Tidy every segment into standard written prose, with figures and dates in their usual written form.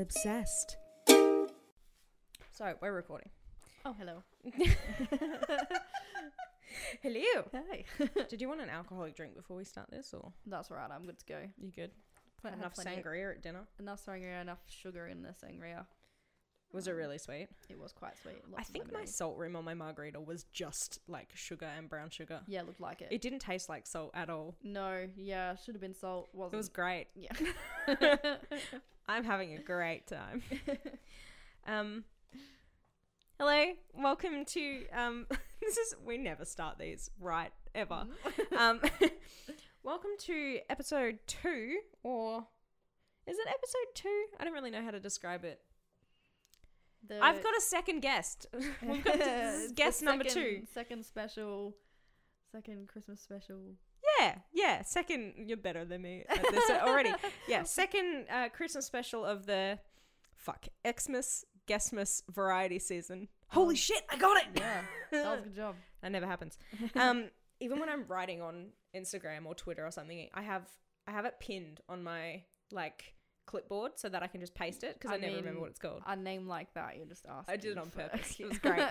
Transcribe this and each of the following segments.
obsessed. So, we're recording. Oh, hello. Hello. Hey. Did you want an alcoholic drink before we start this, or That's right, I'm good to go. you good? Had Enough sangria at dinner? Enough sangria, enough sugar in the sangria. Was it really sweet? It was quite sweet. I think my salt rim on my margarita was just like sugar and brown sugar. Yeah, looked like it. It didn't taste like salt at all. No, yeah, should have been salt. Wasn't. It was great. Yeah. I'm having a great time. Hello, welcome to we never start these right ever. Welcome to episode 2, or is it episode 2? I don't really know how to describe it. I've got a second guest. We've got guest number 2. Second Christmas special. Yeah. Second, you're better than me at this already. Yeah, second Christmas special of the Xmas, Guestmas variety season. Holy shit, I got it! Yeah, that was a good job. That never happens. Even when I'm writing on Instagram or Twitter or something, I have it pinned on my clipboard so that I can just paste it because I never remember what it's called. A name like that, you're just asking. I did it on purpose. It was great.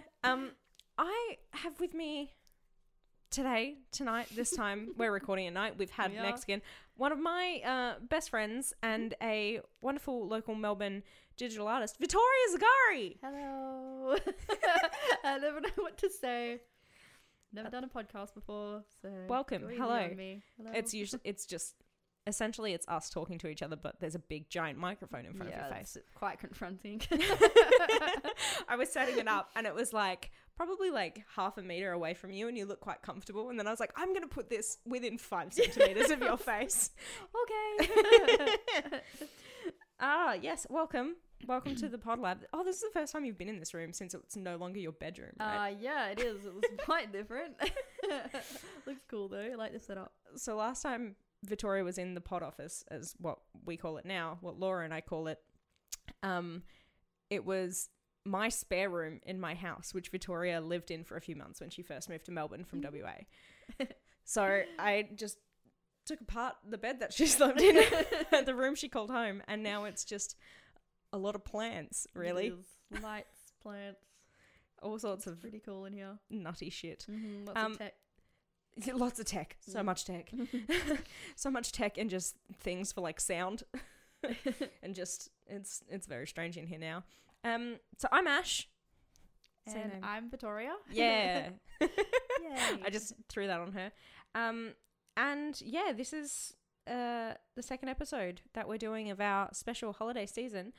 I have with me tonight, this time, we're recording at night. We've had Mexican, one of my best friends and a wonderful local Melbourne digital artist, Victoria Zagari. Hello. I never know what to say. Never done a podcast before, so welcome. Hello. Hello. It's just essentially it's us talking to each other, but there's a big giant microphone in front of your face. It's quite confronting. I was setting it up and it was probably half a meter away from you, and you look quite comfortable, and then I was like, I'm gonna put this within 5 centimeters of your face. Okay. Yes, welcome to the Pod Lab. Oh, this is the first time you've been in this room since it's no longer your bedroom, right? Yeah, it is. It was quite different. Looks cool though. I like the setup. So last time Victoria was in the pod office, as what we call it now, what Laura and I call it, it was my spare room in my house, which Victoria lived in for a few months when she first moved to Melbourne from WA. So I just took apart the bed that she slept in, the room she called home, and now it's just a lot of plants, really. It is. Lights, plants, all sorts of pretty cool in here. Nutty shit. Mm-hmm, lots of tech. Lots of tech. So much tech. So much tech and just things for sound. And just it's very strange in here now. So I'm Ash. And I'm Victoria. Yeah. Yay. I just threw that on her. And yeah, this is the second episode that we're doing of our special holiday season.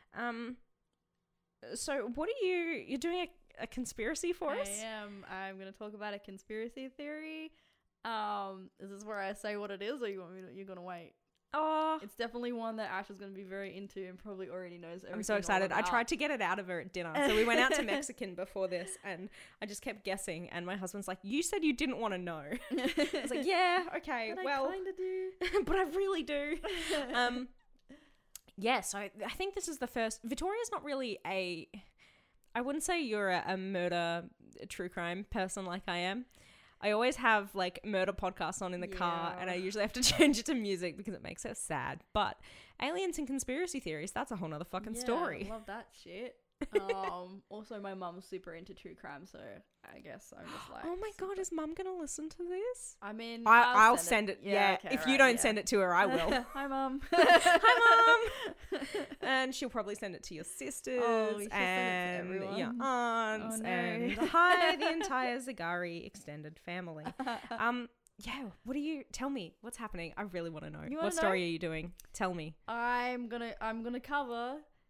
So what are you're doing a conspiracy for us? I am. I'm going to talk about a conspiracy theory. Is this where I say what it is, or you're going to wait? Oh, it's definitely one that Ash is going to be very into and probably already knows everything. I'm so excited. I tried to get it out of her at dinner. So we went out to Mexican before this, and I just kept guessing, and my husband's like, you said you didn't want to know. I was like, yeah, okay, but well. I kind of do. But I really do. Yeah, so I think this is the first. Victoria's not really I wouldn't say you're a murder, true crime person like I am. I always have murder podcasts on in the car, and I usually have to change it to music because it makes her sad. But aliens and conspiracy theories, that's a whole nother fucking story. I love that shit. Also, my mum's super into true crime, so I guess I'm just oh my god, is mum gonna listen to this? I mean, I'll send it. Yeah, okay, if you don't send it to her, I will. Hi, mum. Hi, mum. And she'll probably send it to your sisters and your aunts and hi, the entire Zagari extended family. Yeah, tell me what's happening? I really want to know. What story are you doing? Tell me. I'm gonna cover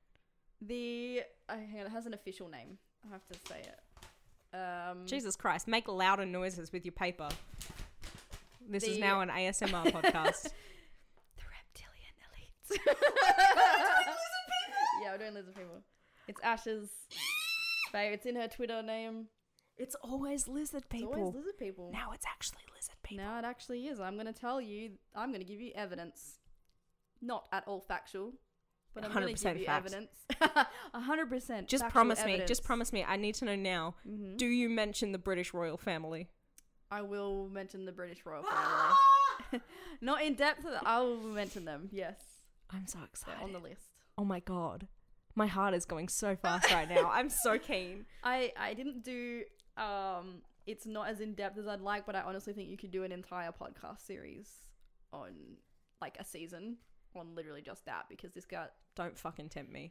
hang on, it has an official name. I have to say it. Jesus Christ, make louder noises with your paper. This is now an ASMR podcast. The Reptilian Elites. Yeah, we're doing lizard people. It's Ash's fave. It's in her Twitter name. It's always lizard people. It's always lizard people. Now it's actually lizard people. Now it actually is. I'm going to give you evidence. Not at all factual. But I'm going to give you evidence. 100%. Just promise me. I need to know now. Mm-hmm. Do you mention the British royal family? I will mention the British royal family. Not in depth. I will mention them. Yes. I'm so excited. They're on the list. Oh my God. My heart is going so fast right now. I'm so keen. I didn't do it's not as in-depth as I'd like, but I honestly think you could do an entire podcast series on like a season on literally just that, because this got Don't fucking tempt me.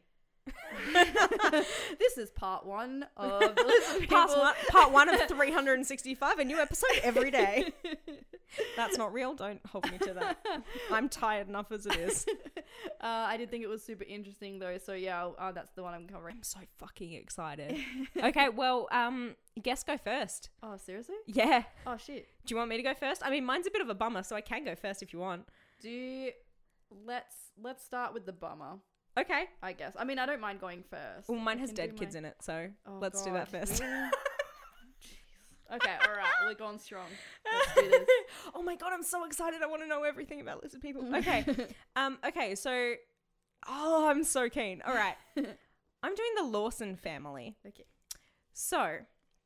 This is part 1 of the Listen People. Part 1 of 365, a new episode every day. That's not real. Don't hold me to that. I'm tired enough as it is. I did think it was super interesting though, so yeah, that's the one I'm covering. I'm so fucking excited. Okay, well, guess go first. Oh, seriously? Yeah. Oh shit. Do you want me to go first? I mean, mine's a bit of a bummer, so I can go first if you want. Let's start with the bummer. Okay. I guess. I mean, I don't mind going first. Well, mine has dead kids in it, so let's do that first. Really? Okay, all right. We're going strong. Let's do this. Oh my God, I'm so excited. I want to know everything about Lizard People. Okay. Okay, so... Oh, I'm so keen. All right. I'm doing the Lawson family. Okay. So,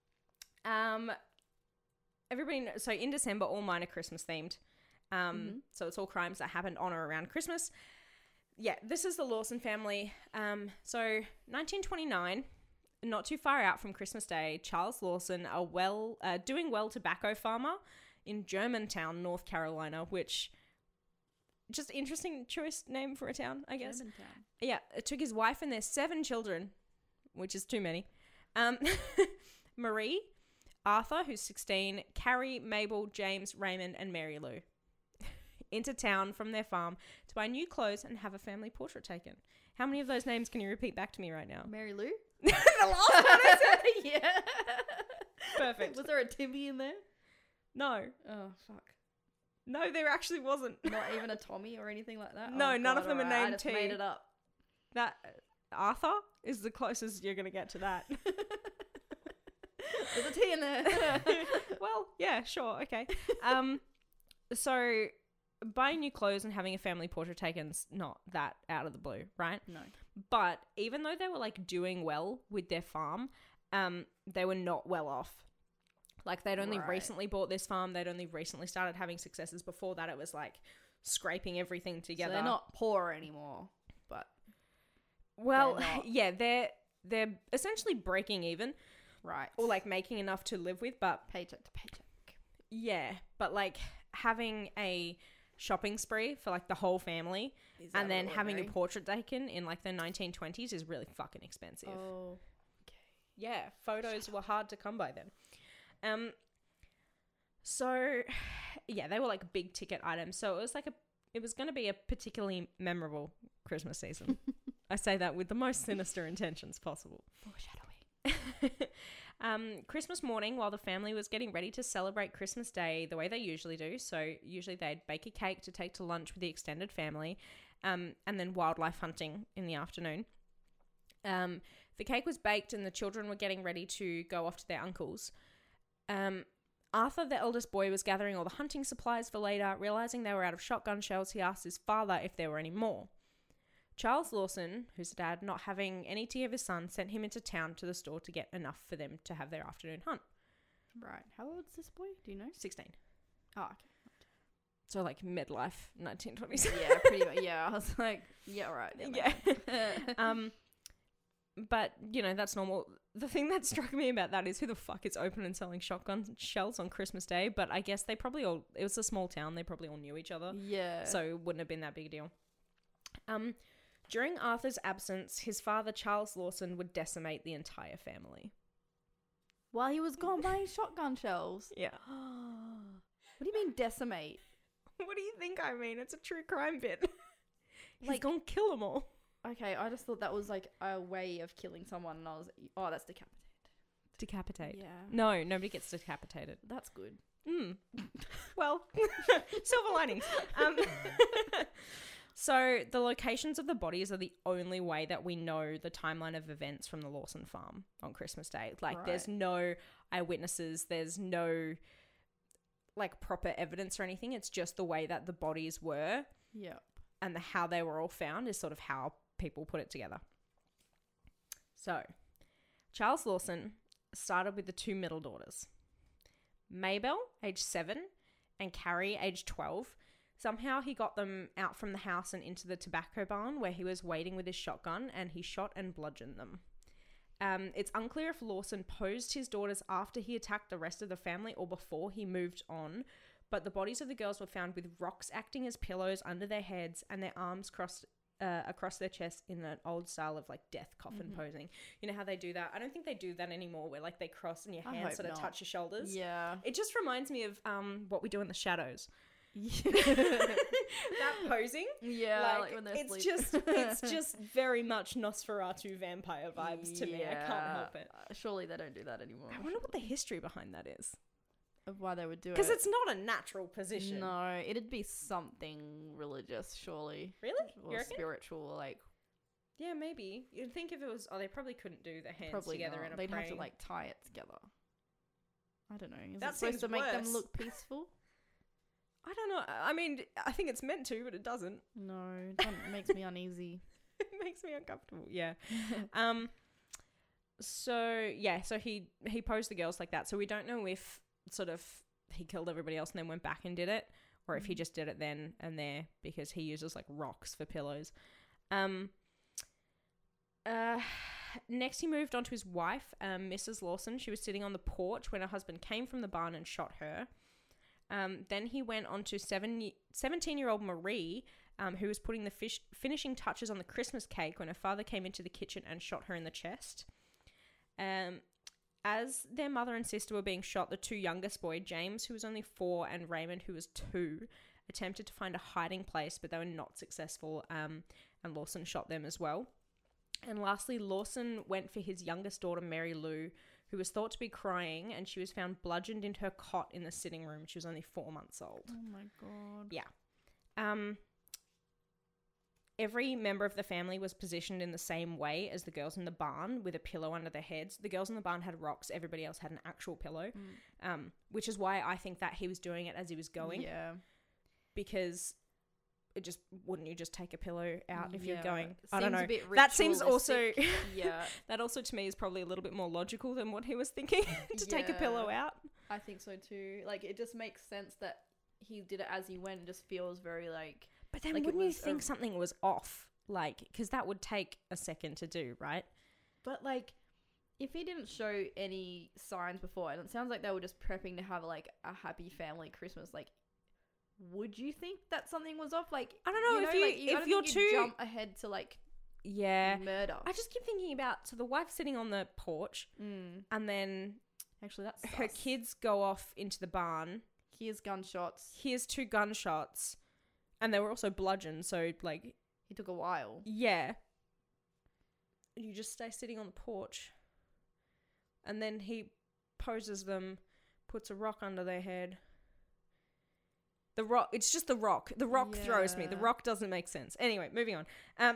so in December, all mine are Christmas themed. So it's all crimes that happened on or around Christmas. Yeah, this is the Lawson family. So 1929, not too far out from Christmas Day, Charles Lawson, a doing well tobacco farmer in Germantown, North Carolina, which just interesting choice name for a town, I guess. Germantown. Yeah, it took his wife and their 7 children, which is too many. Marie, Arthur, who's 16, Carrie, Mabel, James, Raymond, and Mary Lou into town from their farm to buy new clothes and have a family portrait taken. How many of those names can you repeat back to me right now? Mary Lou? The last one I said. Yeah. Perfect. Was there a Timmy in there? No. Oh, fuck. No, there actually wasn't. Not even a Tommy or anything like that? No, none of them are named I just T. made it up. That Arthur is the closest you're going to get to that. There's a T in there. Well, yeah, sure. Okay. So buying new clothes and having a family portrait taken's not that out of the blue, right? No. But even though they were like doing well with their farm, they were not well off. Like they'd only recently bought this farm. They'd only recently started having successes. Before that, it was like scraping everything together. So they're not poor anymore, but well, yeah, they're essentially breaking even, right? Or like making enough to live with, but paycheck to paycheck. Yeah, but like having a shopping spree for like the whole family and then having a portrait taken in like the 1920s is really fucking expensive. Oh, okay. Yeah, photos were hard to come by then. So yeah, they were like big ticket items. So it was going to be a particularly memorable Christmas season. I say that with the most sinister intentions possible. Foreshadowing. Christmas morning, while the family was getting ready to celebrate Christmas Day the way they usually do, so usually they'd bake a cake to take to lunch with the extended family, and then wildlife hunting in the afternoon. The cake was baked and the children were getting ready to go off to their uncle's. Arthur, the eldest boy, was gathering all the hunting supplies for later. Realizing they were out of shotgun shells, he asked his father if there were any more. Charles Lawson, who's the dad, not having any tea of his son, sent him into town to the store to get enough for them to have their afternoon hunt. Right. How old's this boy? Do you know? 16. Oh, okay. So like midlife, 1927. Yeah, pretty much. Yeah, I was like, yeah, right. Yeah. But, you know, that's normal. The thing that struck me about that is who the fuck is open and selling shotgun shells on Christmas Day? But I guess they probably all, it was a small town, they probably all knew each other. Yeah. So it wouldn't have been that big a deal. During Arthur's absence, his father, Charles Lawson, would decimate the entire family. While he was gone buying shotgun shells? Yeah. What do you mean decimate? What do you think I mean? It's a true crime bit. He's Like- gonna kill them all. Okay, I just thought that was like a way of killing someone, and I was oh, that's decapitate. Decapitate. Yeah. No, nobody gets decapitated. That's good. Well, silver linings. So the locations of the bodies are the only way that we know the timeline of events from the Lawson farm on Christmas Day. Like, there's no eyewitnesses. There's no, like, proper evidence or anything. It's just the way that the bodies were. Yep. And how they were all found is sort of how people put it together. So, Charles Lawson started with the 2 middle daughters. Mabel, age 7, and Carrie, age 12, Somehow he got them out from the house and into the tobacco barn where he was waiting with his shotgun, and he shot and bludgeoned them. It's unclear if Lawson posed his daughters after he attacked the rest of the family or before he moved on, but the bodies of the girls were found with rocks acting as pillows under their heads and their arms crossed across their chest in an old style of like death coffin posing. You know how they do that? I don't think they do that anymore, where like they cross and your hands sort of touch your shoulders. Yeah. It just reminds me of What We Do in the Shadows. That posing. Yeah, like when they're sleeping. it's just very much Nosferatu vampire vibes to me. I can't help it. Surely they don't do that anymore. I wonder what the history behind that is. Of why they would do it. Because it's not a natural position. No, it'd be something religious, surely. Really? Or You reckon? spiritual, like. Yeah, maybe. You'd think if it was... Oh, they probably couldn't do the hands Probably together not. in a They'd praying... have to like tie it together. I don't know. Is That it supposed seems to make them worse. look peaceful? I don't know. I mean, I think it's meant to, but it doesn't. No, it makes me uneasy. It makes me uncomfortable. Yeah. So he posed the girls like that. So we don't know if sort of he killed everybody else and then went back and did it, or if he just did it then and there because he uses like rocks for pillows. Next he moved on to his wife, Mrs. Lawson. She was sitting on the porch when her husband came from the barn and shot her. Then he went on to 17-year-old Marie, who was putting the finishing touches on the Christmas cake when her father came into the kitchen and shot her in the chest. As their mother and sister were being shot, the two youngest boys, James, who was only 4, and Raymond, who was 2, attempted to find a hiding place, but they were not successful, and Lawson shot them as well. And lastly, Lawson went for his youngest daughter, Mary Lou, who was thought to be crying, and she was found bludgeoned into her cot in the sitting room. She was only 4 months old. Oh my god. Yeah. Every member of the family was positioned in the same way as the girls in the barn, with a pillow under their heads. The girls in the barn had rocks. Everybody else had an actual pillow, which is why I think that he was doing it as he was going. Yeah. Because wouldn't you just take a pillow out if you're going? I Seems don't know. a bit That seems also ritualistic. Yeah. that also to me is probably a little bit more logical than what he was thinking to take a pillow out. I think so too. Like it just makes sense that he did it as he went. It just feels very like. But then like wouldn't you think something was off? Like, because that would take a second to do, right? But like, if he didn't show any signs before, and it sounds like they were just prepping to have like a happy family Christmas, like. Would you think that something was off? Like, I don't know, if you're too jump ahead to like murder. I just keep thinking about the wife sitting on the porch, and then actually that's her sus. kids go off into the barn. Here's gunshots. Here's 2 gunshots, and they were also bludgeoned. So like, He took a while. yeah, you just stay sitting on the porch, and then he poses them, puts a rock under their head. The rock, it's just the rock. The rock throws me. The Yeah. rock doesn't make sense. Anyway, moving on.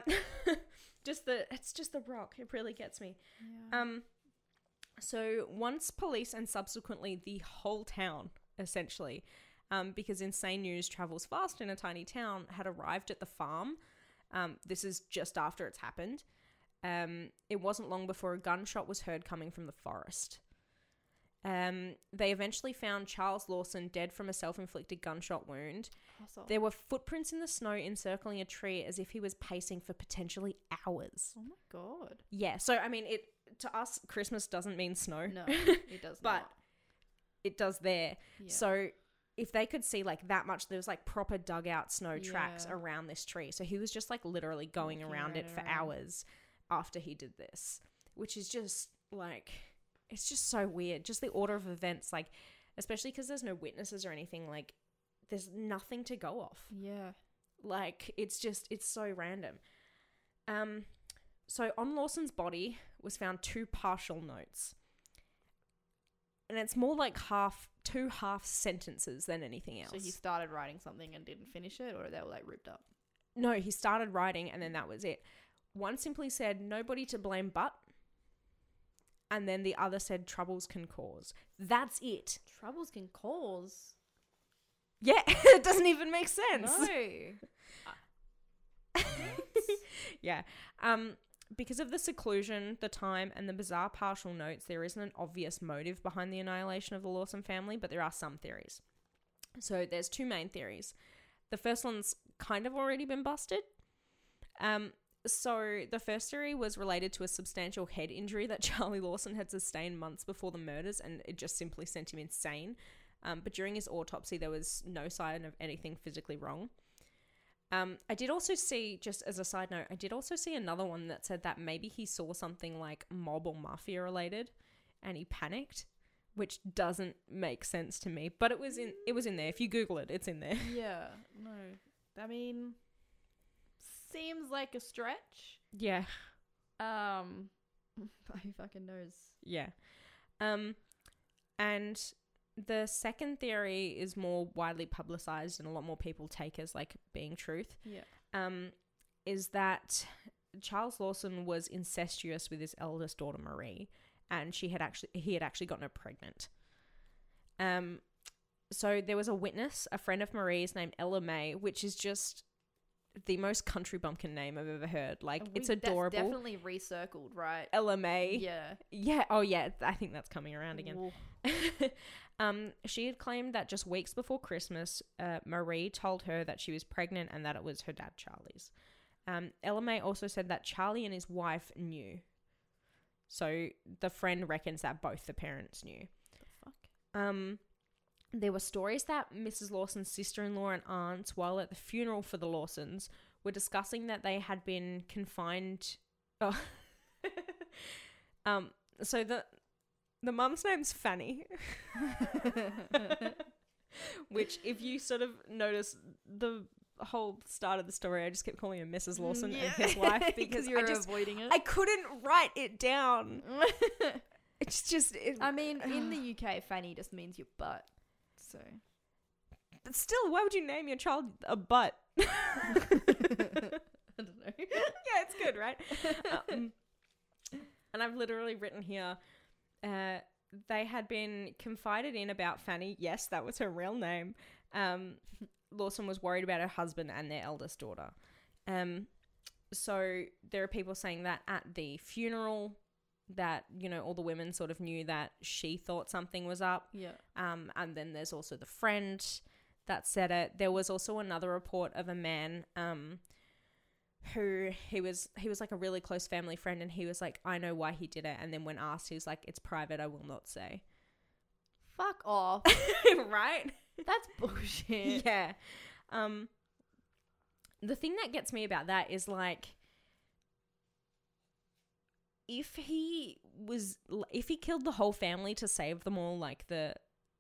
It's just the rock. It really gets me. Yeah. So once police and subsequently the whole town, essentially, because insane news travels fast in a tiny town, had arrived at the farm. This is just after it's happened. It wasn't long before a gunshot was heard coming from the forest. They eventually found Charles Lawson dead from a self-inflicted gunshot wound. Awesome. There were footprints in the snow encircling a tree as if he was pacing for potentially hours. Oh my god. Yeah, so I mean, to us, Christmas doesn't mean snow. No, it does But not. it does there. Yeah. So if they could see like that much, there was like proper dugout snow tracks Yeah. around this tree. So he was just like literally going Walking around it for around. hours after he did this, which is just like, it's just so weird. Just the order of events, like, especially because there's no witnesses or anything, like there's nothing to go off. Yeah. Like, it's so random. So on Lawson's body was found 2 partial notes. And it's more like 2 half sentences than anything else. So he started writing something and didn't finish it, or they were like ripped up. No, he started writing and then that was it. One simply said, "Nobody to blame but," and then the other said, "Troubles can cause." That's it. Troubles can cause. Yeah, it doesn't even make sense. No. Yeah. Because of the seclusion, the time, and the bizarre partial notes, there isn't an obvious motive behind the annihilation of the Lawson family, but there are some theories. So there's 2 main theories. The first one's kind of already been busted. So the first theory was related to a substantial head injury that Charlie Lawson had sustained months before the murders, and it just simply sent him insane. But during his autopsy, there was no sign of anything physically wrong. I did also see, just as a side note, I did also see another one that said that maybe he saw something like mob or mafia related and he panicked, which doesn't make sense to me. But it was in there. If you Google it, it's in there. Yeah, no. I mean, seems like a stretch. Yeah. But who fucking knows? Yeah. And the second theory is more widely publicized and a lot more people take as like being truth. Yeah. Is that Charles Lawson was incestuous with his eldest daughter Marie, and he had actually gotten her pregnant. So there was a witness, a friend of Marie's named Ella May, which is just the most country bumpkin name I've ever heard. Like, it's adorable. That's definitely recircled, right? Ella May. Yeah. Yeah. Oh, yeah. I think that's coming around again. Ooh. She had claimed that just weeks before Christmas, Marie told her that she was pregnant and that it was her dad, Charlie's. Ella May also said that Charlie and his wife knew. So the friend reckons that both the parents knew. The fuck? There were stories that Mrs. Lawson's sister-in-law and aunts, while at the funeral for the Lawsons, were discussing that they had been confined. Oh. So the mum's name's Fanny, which if you sort of notice the whole start of the story, I just kept calling her Mrs. Lawson and his wife because you're avoiding it. I couldn't write it down. It's just. I mean, in the UK, Fanny just means your butt. So, but still, why would you name your child a butt? I don't know. Yeah, it's good, right? And I've literally written here, they had been confided in about Fanny. Yes, that was her real name. Lawson was worried about her husband and their eldest daughter. So there are people saying that at the funeral that, you know, all the women sort of knew that she thought something was up. Yeah. And then there's also the friend that said it. There was also another report of a man who he was like a really close family friend, and he was like, I know why he did it. And then when asked, he was like, it's private, I will not say. Fuck off. Right? That's bullshit. Yeah. The thing that gets me about that is like, if he killed the whole family to save them all, like the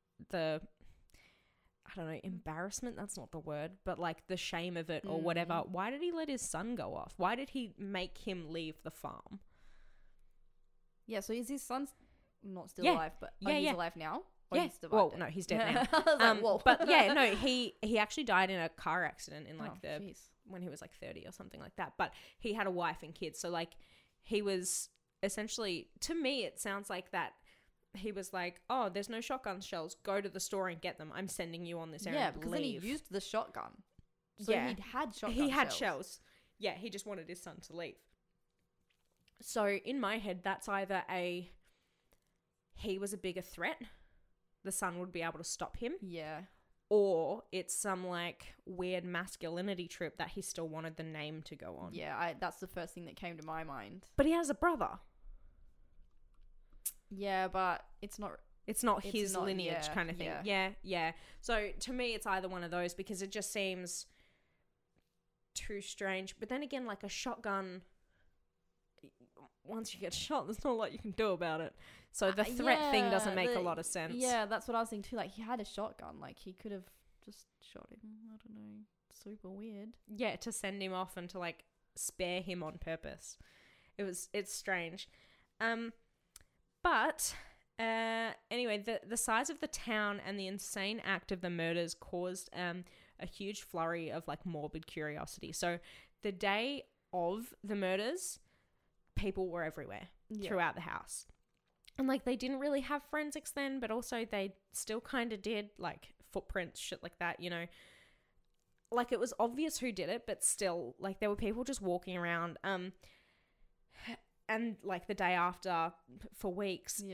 I don't know, embarrassment, that's not the word, but like the shame of it or whatever, why did he let his son go off? Why did he make him leave the farm? Yeah, so is his son not still alive, but he's alive now? Or Yeah. He's Well, no, he's dead now. I was like, whoa. But yeah, no, he actually died in a car accident in like jeez. when he was like 30 or something like that. But he had a wife and kids, so like he was essentially, to me, it sounds like that he was like, oh, there's no shotgun shells. Go to the store and get them. I'm sending you on this errand. Yeah, because then he used the shotgun. So he'd had shotgun He had shells. Yeah, he just wanted his son to leave. So in my head, that's either he was a bigger threat, the son would be able to stop him. Yeah. Or it's some like weird masculinity trip that he still wanted the name to go on. Yeah, that's the first thing that came to my mind. But he has a brother. Yeah, but it's not his lineage kind of thing. Yeah. So to me, it's either one of those because it just seems too strange. But then again, like a shotgun, once you get shot, there's not a lot you can do about it. So the threat thing doesn't make a lot of sense. Yeah, that's what I was thinking too. Like, he had a shotgun. Like, he could have just shot him. I don't know. Super weird. Yeah, to send him off and to like spare him on purpose. It's strange. But anyway, the size of the town and the insane act of the murders caused a huge flurry of like morbid curiosity. So the day of the murders, people were everywhere throughout the house. And like they didn't really have forensics then, but also they still kind of did, like footprints, shit like that, you know. Like it was obvious who did it, but still, like there were people just walking around. And like the day after, for weeks,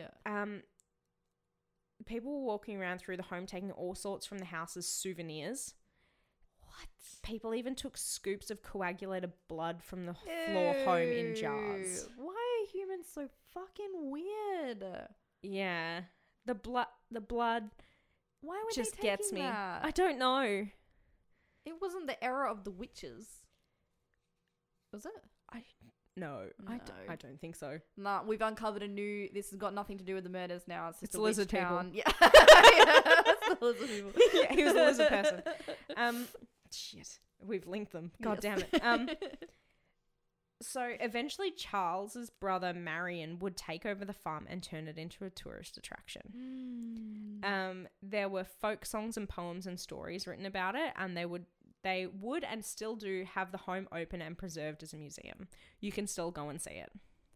people were walking around through the home taking all sorts from the house as souvenirs. People even took scoops of coagulated blood from the floor home in jars. Why are humans so fucking weird? Yeah. The blood Why would just they taking gets me. that? I don't know. It wasn't the era of the witches. Was it? No, I No. don't think so. Nah, we've uncovered a new. This has got nothing to do with the murders now. It's just It's a lizard witch people. town. Yeah, it's the lizard people. Yeah, he was a lizard person. Shit, we've linked them. God Yes. damn it. So eventually, Charles's brother Marion would take over the farm and turn it into a tourist attraction. There were folk songs and poems and stories written about it, and they would and still do have the home open and preserved as a museum. You can still go and see it.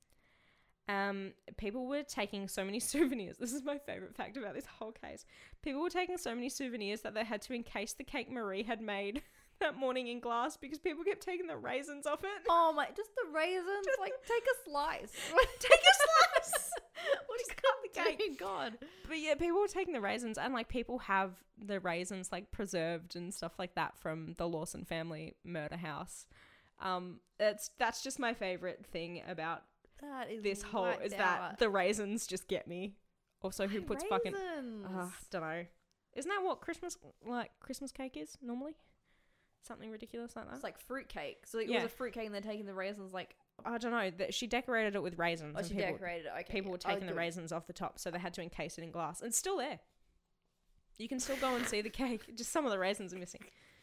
People were taking so many souvenirs. This is my favorite fact about this whole case. People were taking so many souvenirs that they had to encase the cake Marie had made that morning in glass because people kept taking the raisins off it. Oh my! Just the raisins. Like, take a slice. Take a slice. What is Just cut the cake. Dear God. But yeah, people were taking the raisins, and like people have the raisins like preserved and stuff like that from the Lawson family murder house. That's just my favorite thing about That is this whole whacked is that out. the raisins just get me. Also, who puts fucking raisins? don't know. Isn't that what Christmas cake is normally? Something ridiculous like that. It's like fruit cake. So it Yeah. was a fruit cake, and they're taking the raisins. Like, I don't know. That she decorated it with raisins. oh, and she decorated it. Okay, people were yeah. taking the good. raisins off the top, so they had to encase it in glass. And it's still there. You can still go and see the cake. Just some of the raisins are missing.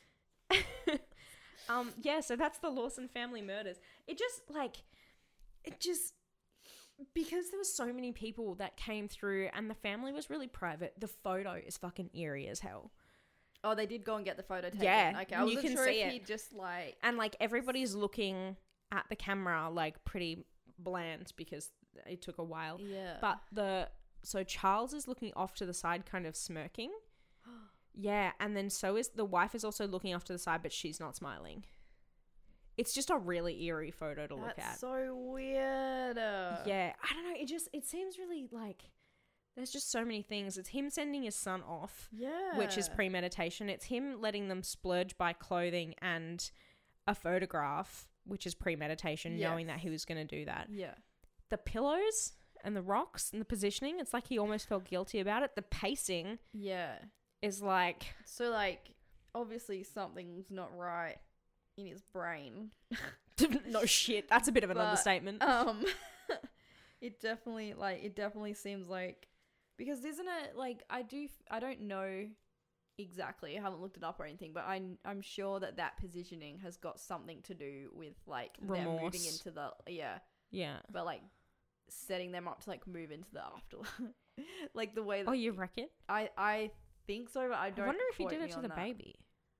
Yeah, so that's the Lawson family murders. It just because there were so many people that came through and the family was really private, the photo is fucking eerie as hell. Oh, they did go and get the photo taken. Yeah, Okay, I you wasn't can sure see if it. he just like. And like everybody's looking at the camera like pretty bland because it took a while. Yeah. But so Charles is looking off to the side, kind of smirking. Yeah, and then so is the wife is also looking off to the side, but she's not smiling. It's just a really eerie photo to look That's at. so weird. Yeah, I don't know. It seems really like there's just so many things. It's him sending his son off, Yeah. which is premeditation. It's him letting them splurge by clothing and a photograph, which is premeditation, knowing Yes. that he was going to do that. Yeah. The pillows and the rocks and the positioning, it's like he almost felt guilty about it. The pacing Yeah. is like, So like, obviously something's not right in his brain. no shit. That's a bit of an But, understatement. It definitely seems like, because isn't it like, I don't know exactly, I haven't looked it up or anything, but I'm sure that positioning has got something to do with like them moving Remorse. into the Yeah. but like setting them up to like move into the afterlife. Like the way that Oh, you reckon? I think so, but I I don't wonder if he quote did me it to on the that. baby.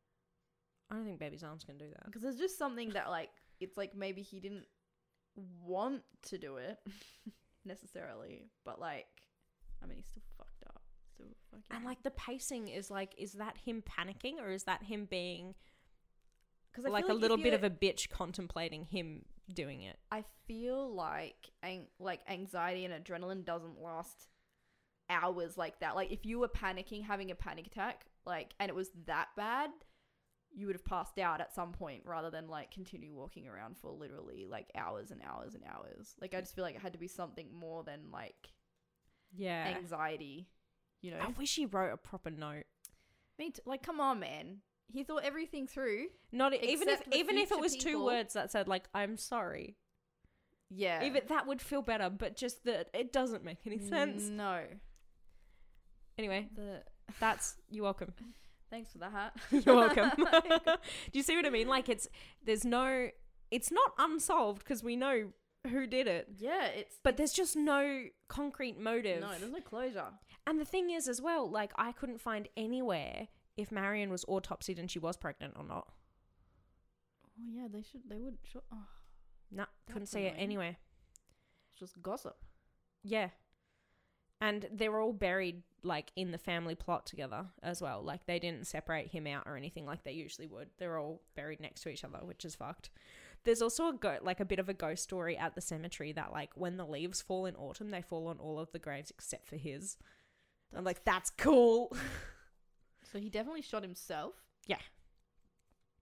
I don't think baby's arms can do that. Because there's just something that like, it's like maybe he didn't want to do it necessarily, but like, I mean, he's still fucked up. Still fucking. And like the pacing is like, is that him panicking or is that him being because like a little bit of a bitch contemplating him doing it? I feel like anxiety and adrenaline doesn't last hours like that. Like if you were panicking, having a panic attack, like, and it was that bad, you would have passed out at some point rather than like continue walking around for literally like hours and hours and hours. Like I just feel like it had to be something more than like Yeah. anxiety, you know? I wish he wrote a proper note. Like, come on, man. He thought everything through. Not even if Except the even if it future was two people. words that said like I'm sorry. Yeah. Even that would feel better, but just that it doesn't make any sense. No. Anyway, that's you're welcome. Thanks for the hat. You're welcome. Do you see what I mean? Like it's not unsolved because we know who did it. Yeah, But there's just no concrete motive. no, there's no closure. And the thing is as well, like I couldn't find anywhere if Marion was autopsied and she was pregnant or not. Oh yeah, they would. Oh, Nah, couldn't That's see it annoying. anywhere. it's just gossip. Yeah. And they were all buried like in the family plot together as well. Like they didn't separate him out or anything like they usually would. They're all buried next to each other, which is fucked. There's also a bit of a ghost story at the cemetery that like when the leaves fall in autumn, they fall on all of the graves except for his. I'm like, that's cool. So he definitely shot himself. Yeah.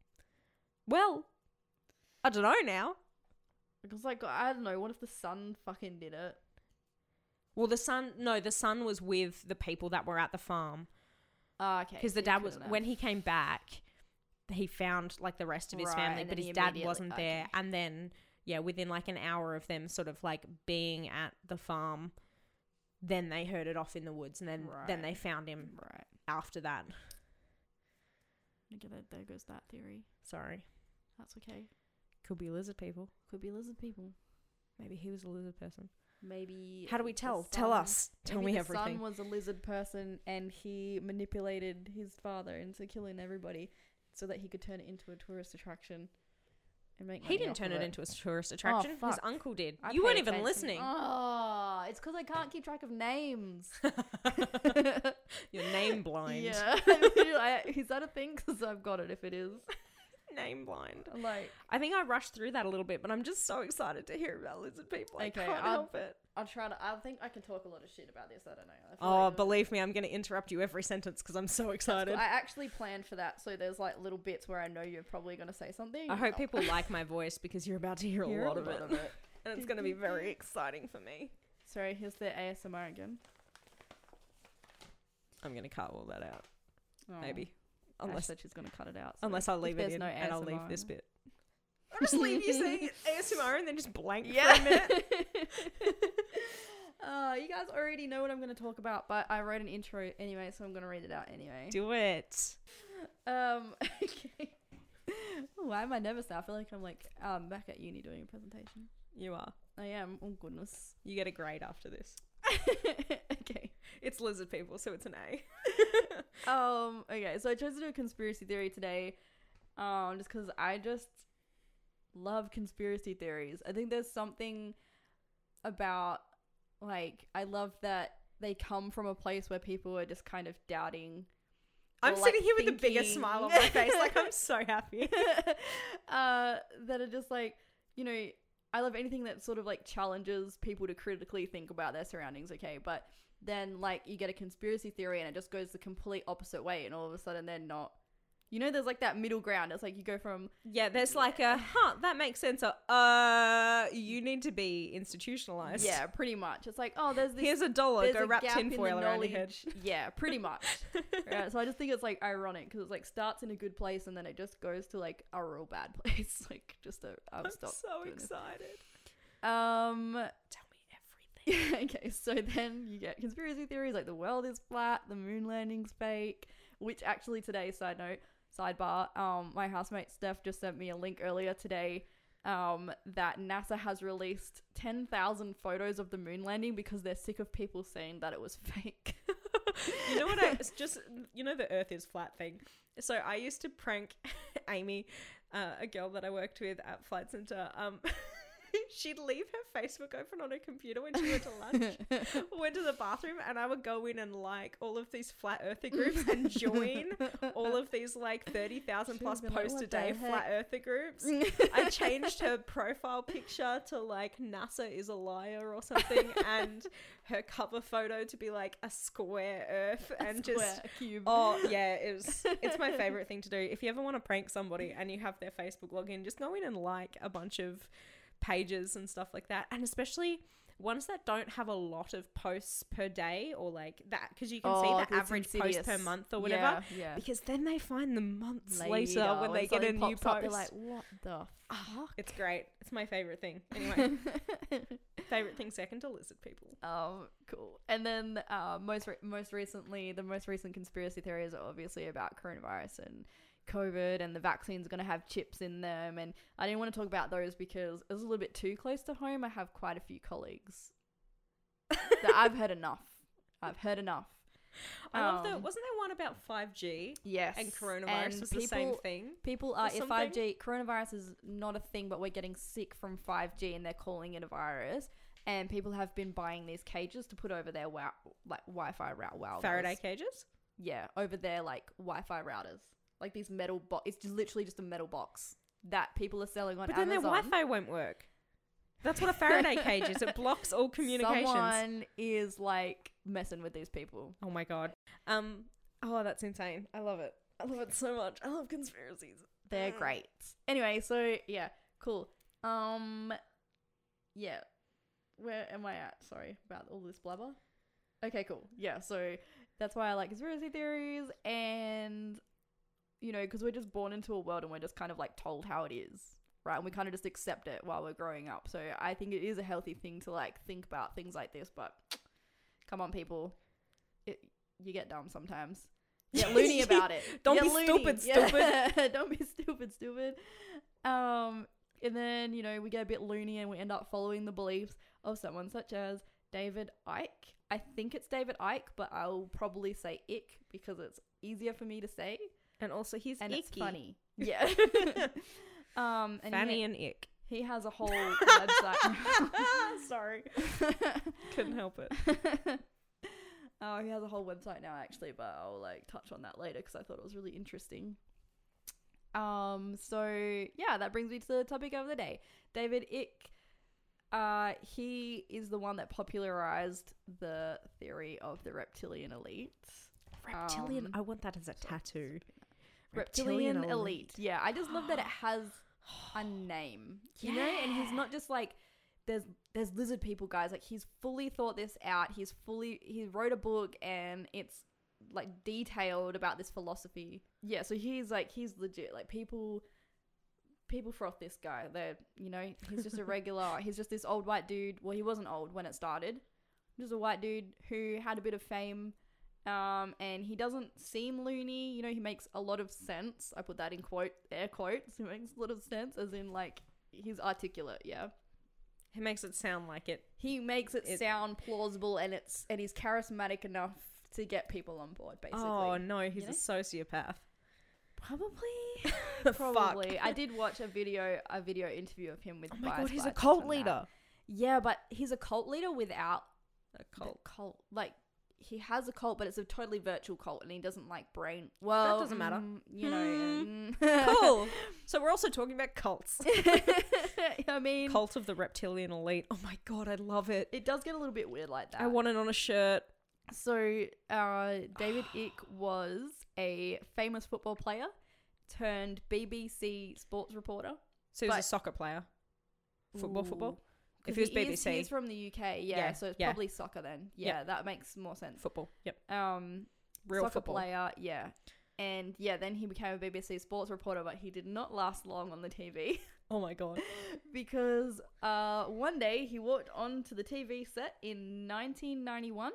Well, I don't know now. Because, like, I don't know, what if the son fucking did it? Well, the son was with the people that were at the farm. Oh, okay. Because the dad was, when he came back, he found, like, the rest of his family, but his dad wasn't there. Okay. And then, yeah, within, like, an hour of them sort of, like, being at the farm, then they heard it off in the woods, and then they found him after that. Okay, there goes that theory. Sorry. That's okay. Could be lizard people. Could be lizard people. Maybe he was a lizard person. Maybe. How do we tell? Tell us. Tell me everything. The son was a lizard person and he manipulated his father into killing everybody so that he could turn it into a tourist attraction and make money. He didn't turn it into a tourist attraction. Oh, his uncle did. I You pay weren't even attention. listening. Oh, it's because I can't keep track of names. You're name blind. Yeah. Is that a thing? Because I've got it if it is. Name blind. Like, I think I rushed through that a little bit, but I'm just so excited to hear about lizard people. I can't help it. I'll try to. I think I can talk a lot of shit about this. I don't know. Oh, believe me, I'm going to interrupt you every sentence because I'm so excited. I actually planned for that, so there's like little bits where I know you're probably going to say something. I hope people like my voice because you're about to hear a lot of it. And it's going to be very exciting for me. Sorry, here's the ASMR again. I'm going to cut all that out. Oh. Maybe. Unless that she's going to cut it out. So unless I leave it in no and I'll leave ASMR. this bit. I'll just leave you saying ASMR and then just blank for Yeah. a minute. You guys already know what I'm going to talk about, but I wrote an intro anyway, so I'm going to read it out anyway. Do it. Okay. Why am I nervous now? I feel like I'm like back at uni doing a presentation. You are. I am. Oh, goodness. You get a grade after this. Okay. It's lizard people, so it's an A. Okay, so I chose to do a conspiracy theory today, just because I just love conspiracy theories. I think there's something about, like, I love that they come from a place where people are just kind of doubting. I'm or, sitting like, here with the biggest smile on my face, like I'm so happy. That are just like, you know, I love anything that sort of like challenges people to critically think about their surroundings, okay? But then like you get a conspiracy theory and it just goes the complete opposite way, and all of a sudden they're not. You know, there's like that middle ground. It's like you go from... Yeah, there's like that makes sense. You need to be institutionalized. Yeah, pretty much. It's like, oh, there's this... Here's $1, there's go a wrap gap in the tinfoil around your head. knowledge. Yeah, pretty much. Right, so I just think it's like ironic because it like starts in a good place and then it just goes to like a real bad place. Like just I'm so excited. Tell me everything. Okay, so then you get conspiracy theories like the world is flat, the moon landing's fake, which actually today, sidebar, my housemate Steph just sent me a link earlier today that NASA has released 10,000 photos of the moon landing because they're sick of people saying that it was fake. You know what? It's just, you know, the Earth is flat thing. So I used to prank Amy, a girl that I worked with at Flight Centre. She'd leave her Facebook open on her computer when she went to lunch, went to the bathroom, and I would go in and like all of these flat earther groups and join all of these like 30,000 plus post a day flat earther groups. I changed her profile picture to like NASA is a liar or something, and her cover photo to be like a square earth and just cube. Oh yeah, it's my favorite thing to do. If you ever want to prank somebody and you have their Facebook login, just go in and like a bunch of pages and stuff like that, and especially ones that don't have a lot of posts per day or like that, because you can see the average post per month or whatever. Yeah. Because then they find them months later when they get a new post. They're like, what the fuck? It's great. It's my favorite thing. Anyway, favorite thing second to lizard people. Cool. And then most recently, the most recent conspiracy theories are obviously about coronavirus and COVID, and the vaccine's going to have chips in them, and I didn't want to talk about those because it was a little bit too close to home. I have quite a few colleagues that I've heard enough. I love that. Wasn't there one about 5G? Yes. And coronavirus was the same thing. People are, if 5G, coronavirus is not a thing, but we're getting sick from 5G and they're calling it a virus. And people have been buying these cages to put over their Wi-Fi routers. Faraday cages? Yeah, over their like Wi-Fi routers. Like these metal box. It's just literally just a metal box that people are selling on Amazon. But then their Wi-Fi won't work. That's what a Faraday cage is. It blocks all communications. Someone is like messing with these people. Oh my god. Oh, that's insane. I love it. I love it so much. I love conspiracies. They're great. Anyway, so yeah, cool. Yeah. Where am I at? Sorry about all this blabber. Okay, cool. Yeah, so that's why I like conspiracy theories, and you know, because we're just born into a world and we're just kind of like told how it is, right? And we kind of just accept it while we're growing up. So I think it is a healthy thing to like think about things like this, but come on, people. You get dumb sometimes. Get loony about it. Don't be loony. stupid. Don't be stupid. And then, you know, we get a bit loony and we end up following the beliefs of someone such as David Icke. I think it's David Icke, but I'll probably say Ick because it's easier for me to say. And also he's And icky. it's funny. Yeah. And Fanny and Ick. he has a whole website. Sorry. Couldn't help it. Oh, he has a whole website now, actually, but I'll like touch on that later because I thought it was really interesting. So yeah, that brings me to the topic of the day. David Icke. He is the one that popularized the theory of the reptilian elite. Reptilian. I want that as a tattoo. Reptilian elite. Yeah, I just love that it has a name. You know, and he's not just like there's lizard people, guys. Like, he's fully thought this out. He wrote a book and it's like detailed about this philosophy. Yeah, so he's legit. Like, people froth this guy. They're, you know, he's just a regular, he's just this old white dude. Well, he wasn't old when it started. Just a white dude who had a bit of fame. And he doesn't seem loony. You know, he makes a lot of sense. I put that in air quotes. He makes a lot of sense, as in, like, he's articulate. Yeah. He makes it sound like it. He makes it sound plausible, and he's charismatic enough to get people on board, basically. Oh no, he's You know? a sociopath. Probably. Fuck. I did watch a video interview of him with. Oh my Bias god, he's a Bites cult on that. leader. Yeah, but he's a cult leader without A cult. the cult. Like, he has a cult, but it's a totally virtual cult, and he doesn't like brain. Well, That doesn't matter. You know. Cool. So we're also talking about cults. I mean, Cult of the Reptilian Elite. Oh my god, I love it. it does get a little bit weird like that. I want it on a shirt. So, David Icke was a famous football player turned BBC sports reporter. So he's But- a soccer player. Football. Ooh. If he was He BBC. is from the UK, Yeah, so it's yeah. probably soccer then. Yeah, that makes more sense. Football. Yep. Real soccer football. player, yeah. And yeah, then he became a BBC sports reporter, but he did not last long on the TV Oh my god. because one day he walked onto the TV set in 1991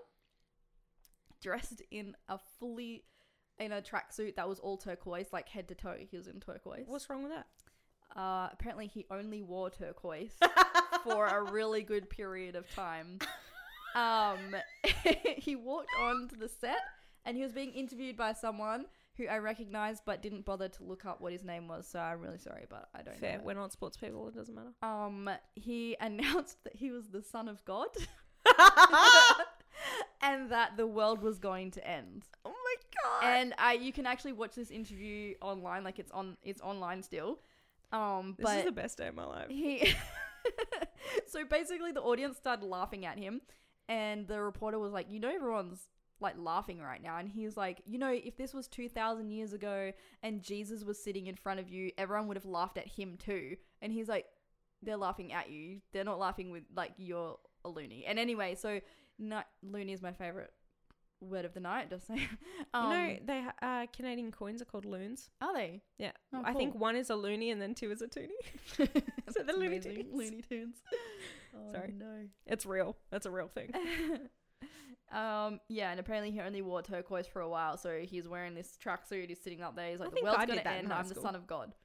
dressed in a tracksuit that was all turquoise, like head to toe. He was in turquoise. What's wrong with that? Apparently he only wore turquoise for a really good period of time. He walked onto the set and he was being interviewed by someone who I recognized but didn't bother to look up what his name was, so I'm really sorry, but I don't Fair. know. We're not sports people. It doesn't matter. He announced that he was the son of God and that the world was going to end. Oh my god. And you can actually watch this interview online, like it's online still. This But is the best day of my life. he so basically the audience started laughing at him, and the reporter was like, you know, everyone's like laughing right now, and he's like, you know, if this was 2,000 years ago and Jesus was sitting in front of you, everyone would have laughed at him too. And he's like, they're laughing at you, they're not laughing with, like, you're a loony. And anyway, so loony is my favorite word of the night, just saying. You know, they Canadian coins are called loons. Are they? Yeah. Oh, I think cool. one is a loony and then two is a toonie. So the Looney Amazing. Tunes. Looney Tunes. Oh, Sorry. no. It's real. That's a real thing. Yeah, and apparently he only wore turquoise for a while, so he's wearing this tracksuit, he's sitting up there, he's like, I the think world's I did gonna that in end, high I'm the school. son of God.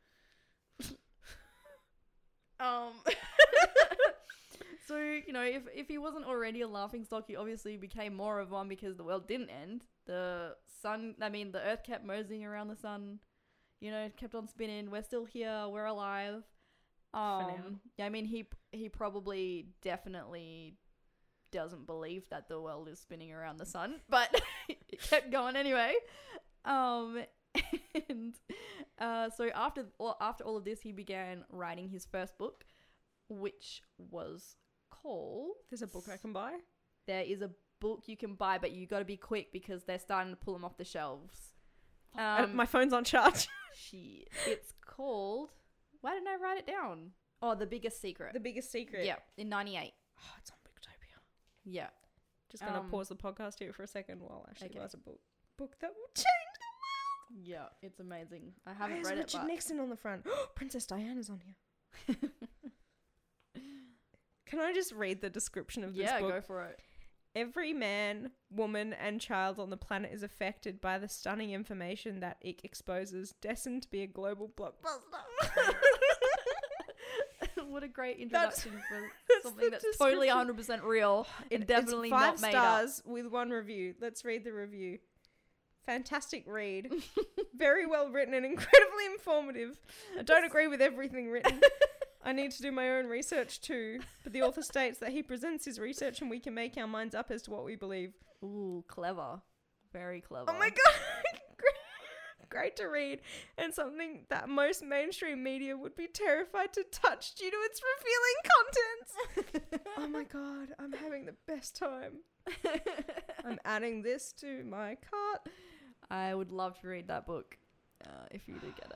So, you know, if he wasn't already a laughingstock, he obviously became more of one because the world didn't end. The earth kept moseying around the sun, you know, kept on spinning, we're still here, we're alive. now. Yeah, I mean, he probably definitely doesn't believe that the world is spinning around the sun, but it kept going anyway. And so after all of this, he began writing his first book, which was called... There's a book I can buy. There is a book you can buy, but you got to be quick because they're starting to pull them off the shelves. My phone's on charge. It's called. Why didn't I write it down? Oh, The Biggest Secret. The Biggest Secret. Yeah, in 98. Oh, it's on Booktopia. Yeah. Just gonna pause the podcast here for a second while Ashley buys a book that will change the world. Yeah, it's amazing. I haven't Why read is it, Richard but Nixon on the front. Princess Diana's on here. Can I just read the description of this book? Yeah, go for it. Every man, woman, and child on the planet is affected by the stunning information that it exposes, destined to be a global blockbuster. What a great introduction for that's something the that's totally description. 100% real. And definitely not it's made 5 up. stars with 1 review. Let's read the review. Fantastic read. Very well written and incredibly informative. I don't agree with everything written. I need to do my own research too. But the author states that he presents his research and we can make our minds up as to what we believe. Ooh, clever. Very clever. Oh my god. Great to read, and something that most mainstream media would be terrified to touch due to its revealing contents. Oh my god, I'm having the best time. I'm adding this to my cart. I would love to read that book if you do get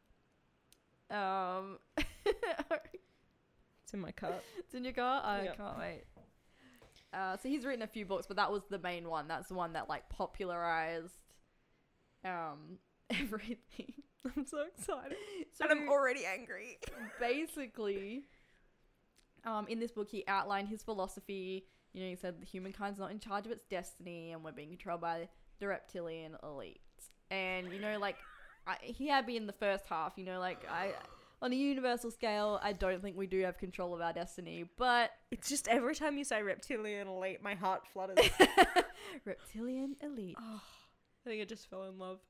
it. It's in my cart. It's in your car? I Yep. can't wait. So he's written a few books, but that was the main one. That's the one that like popularized everything. I'm so excited. So And I'm already angry. basically, in this book, he outlined his philosophy. You know, he said the humankind's not in charge of its destiny, and we're being controlled by the reptilian elite. And you know, like he had me in the first half. You know, like on a universal scale, I don't think we do have control of our destiny, but It's just every time you say reptilian elite, my heart flutters. reptilian elite. Oh, I think I just fell in love.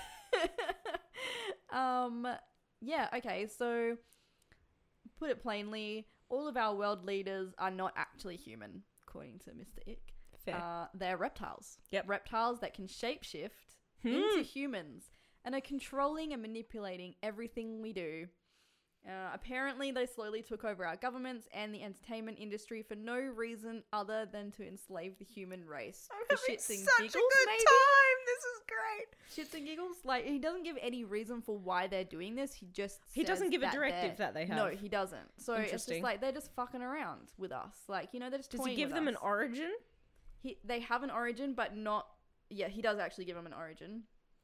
Yeah, okay, so put it plainly, all of our world leaders are not actually human, according to Mr. Ick. Fair. They're reptiles. Yep. Reptiles that can shapeshift into humans and are controlling and manipulating everything we do. Apparently, they slowly took over our governments and the entertainment industry for no reason other than to enslave the human race. I'm For having shits and such giggles, a good maybe? time. This is great. Shits and giggles? Like, he doesn't give any reason for why they're doing this. He just He says doesn't give a that directive they're- that they have. No, he doesn't. So it's just Interesting. like, they're just fucking around with us. Like, you know, they're just Does he toying give with them us. an origin? They have an origin, but not... Yeah, he does actually give them an origin.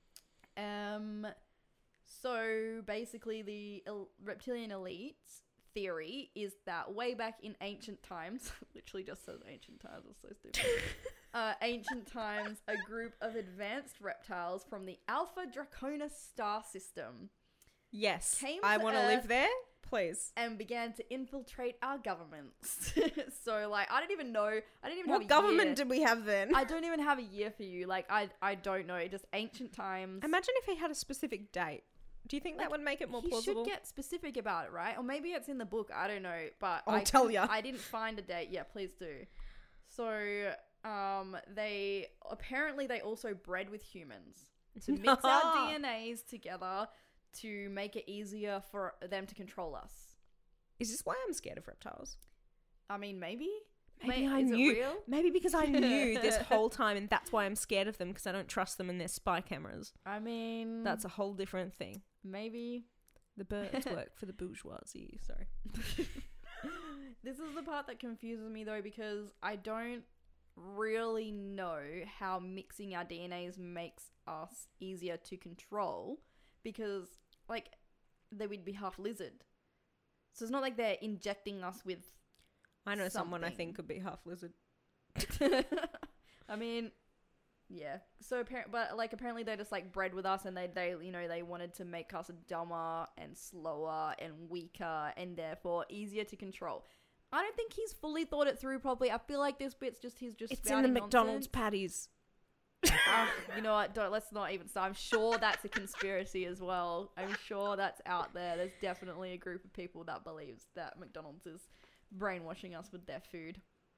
So basically, the reptilian elite's theory is that way back in ancient times, literally just says ancient times, it's so stupid. Ancient times, a group of advanced reptiles from the Alpha Draconis star system Yes. Came I to want to live Earth. there. Please. and began to infiltrate our governments. So, like, I didn't even have What a government year. did we have then? I don't even have a year for you. Like, I don't know. Just ancient times. Imagine if he had a specific date. Do you think that would make it more he plausible? should get specific about it, right? Or maybe it's in the book. I don't know. But I'll I tell couldn't- ya. I didn't find a date. Yeah, please do. So, they also bred with humans to mix our DNAs together to make it easier for them to control us. Is this why I'm scared of reptiles? I mean, maybe. Maybe I is knew. It real? Maybe because I knew this whole time, and that's why I'm scared of them, because I don't trust them and their spy cameras. I mean, That's a whole different thing. maybe. The birds work for the bourgeoisie. Sorry. This is the part that confuses me though, because I don't really know how mixing our DNAs makes us easier to control, because like they would be half lizard. So it's not like they're injecting us with I know someone I something. think could be half lizard. I mean, yeah. So apparently they're just like bred with us, and they wanted to make us dumber and slower and weaker, and therefore easier to control. I don't think he's fully thought it through properly. I feel like this bit's just It's in the spouting McDonald's nonsense. patties. You know what? Let's not even start. I'm sure that's a conspiracy as well. I'm sure that's out there. There's definitely a group of people that believes that McDonald's is brainwashing us with their food.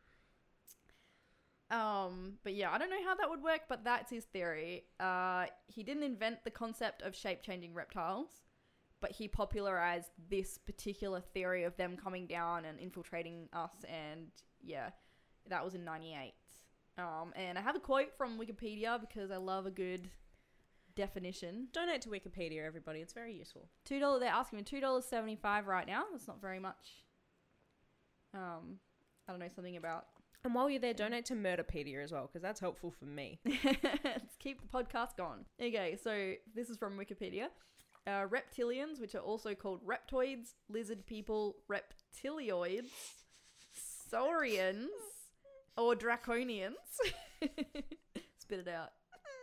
But yeah, I don't know how that would work, but that's his theory. He didn't invent the concept of shape-changing reptiles, but he popularized this particular theory of them coming down and infiltrating us, and yeah, that was in 98. And I have a quote from Wikipedia because I love a good definition. Donate to Wikipedia, everybody. It's very useful. $2. They're asking me $2.75 right now. That's not very much. I don't know, something about. And while you're there, donate to Murderpedia as well, because that's helpful for me. Let's keep the podcast going. Okay, so this is from Wikipedia. Reptilians, which are also called reptoids, lizard people, reptilioids, saurians, or draconians. Spit it out.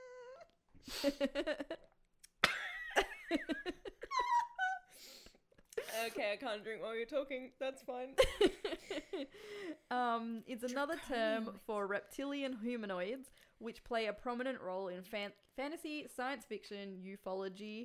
Okay, I can't drink while you're talking. That's fine. It's another term for reptilian humanoids, which play a prominent role in fantasy, science fiction, ufology.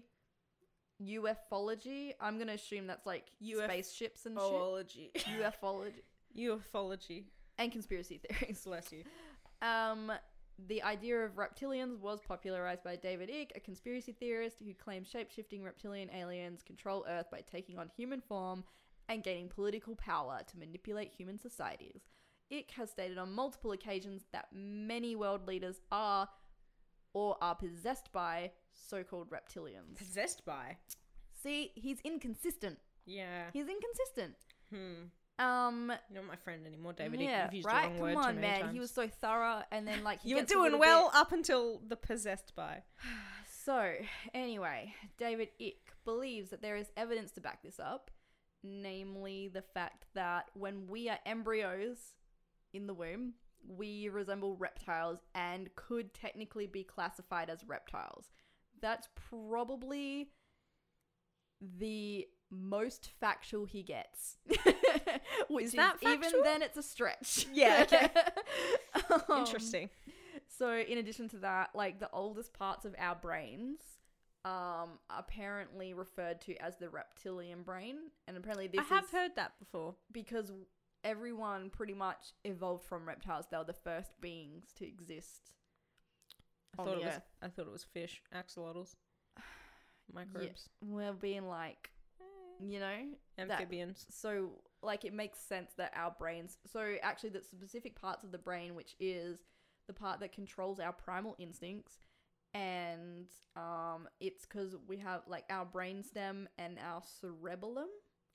I'm going to assume that's like spaceships and shit. Ufology. And conspiracy theories. Bless you. The idea of reptilians was popularized by David Icke, a conspiracy theorist who claims shape-shifting reptilian aliens control Earth by taking on human form and gaining political power to manipulate human societies. Icke has stated on multiple occasions that many world leaders are or are possessed by so-called reptilians. Possessed by? See, he's inconsistent. Yeah. He's inconsistent. You're not my friend anymore, David. Yeah, You've used right? the wrong word Come on, too many man. times. He was so thorough, and then like he you were gets a doing little well bit- up until the possessed by. So, anyway, David Icke believes that there is evidence to back this up, namely the fact that when we are embryos in the womb, we resemble reptiles and could technically be classified as reptiles. That's probably the most factual he gets. Which is that even factual? then it's a stretch. Yeah, okay. Um, Interesting. So in addition to that, like the oldest parts of our brains apparently referred to as the reptilian brain, and apparently this I have is heard that before. because everyone pretty much evolved from reptiles. They were the first beings to exist I on thought the it was. earth. I thought it was fish, axolotls, microbes, We're being like, you know, amphibians. so like it makes sense that our brains, so actually the specific parts of the brain, which is the part that controls our primal instincts, and it's because we have like our brainstem and our cerebellum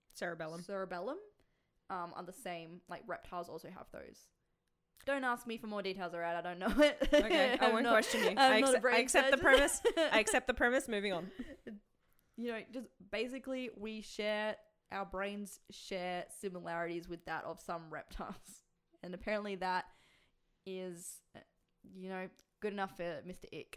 are the same. Like reptiles also have those. Don't ask me for more details, alright? I don't know it. Okay, I won't question you. I accept the premise. I accept the premise. Moving on. You know, just basically our brains share similarities with that of some reptiles. And apparently that is, you know, good enough for Mr. Icke.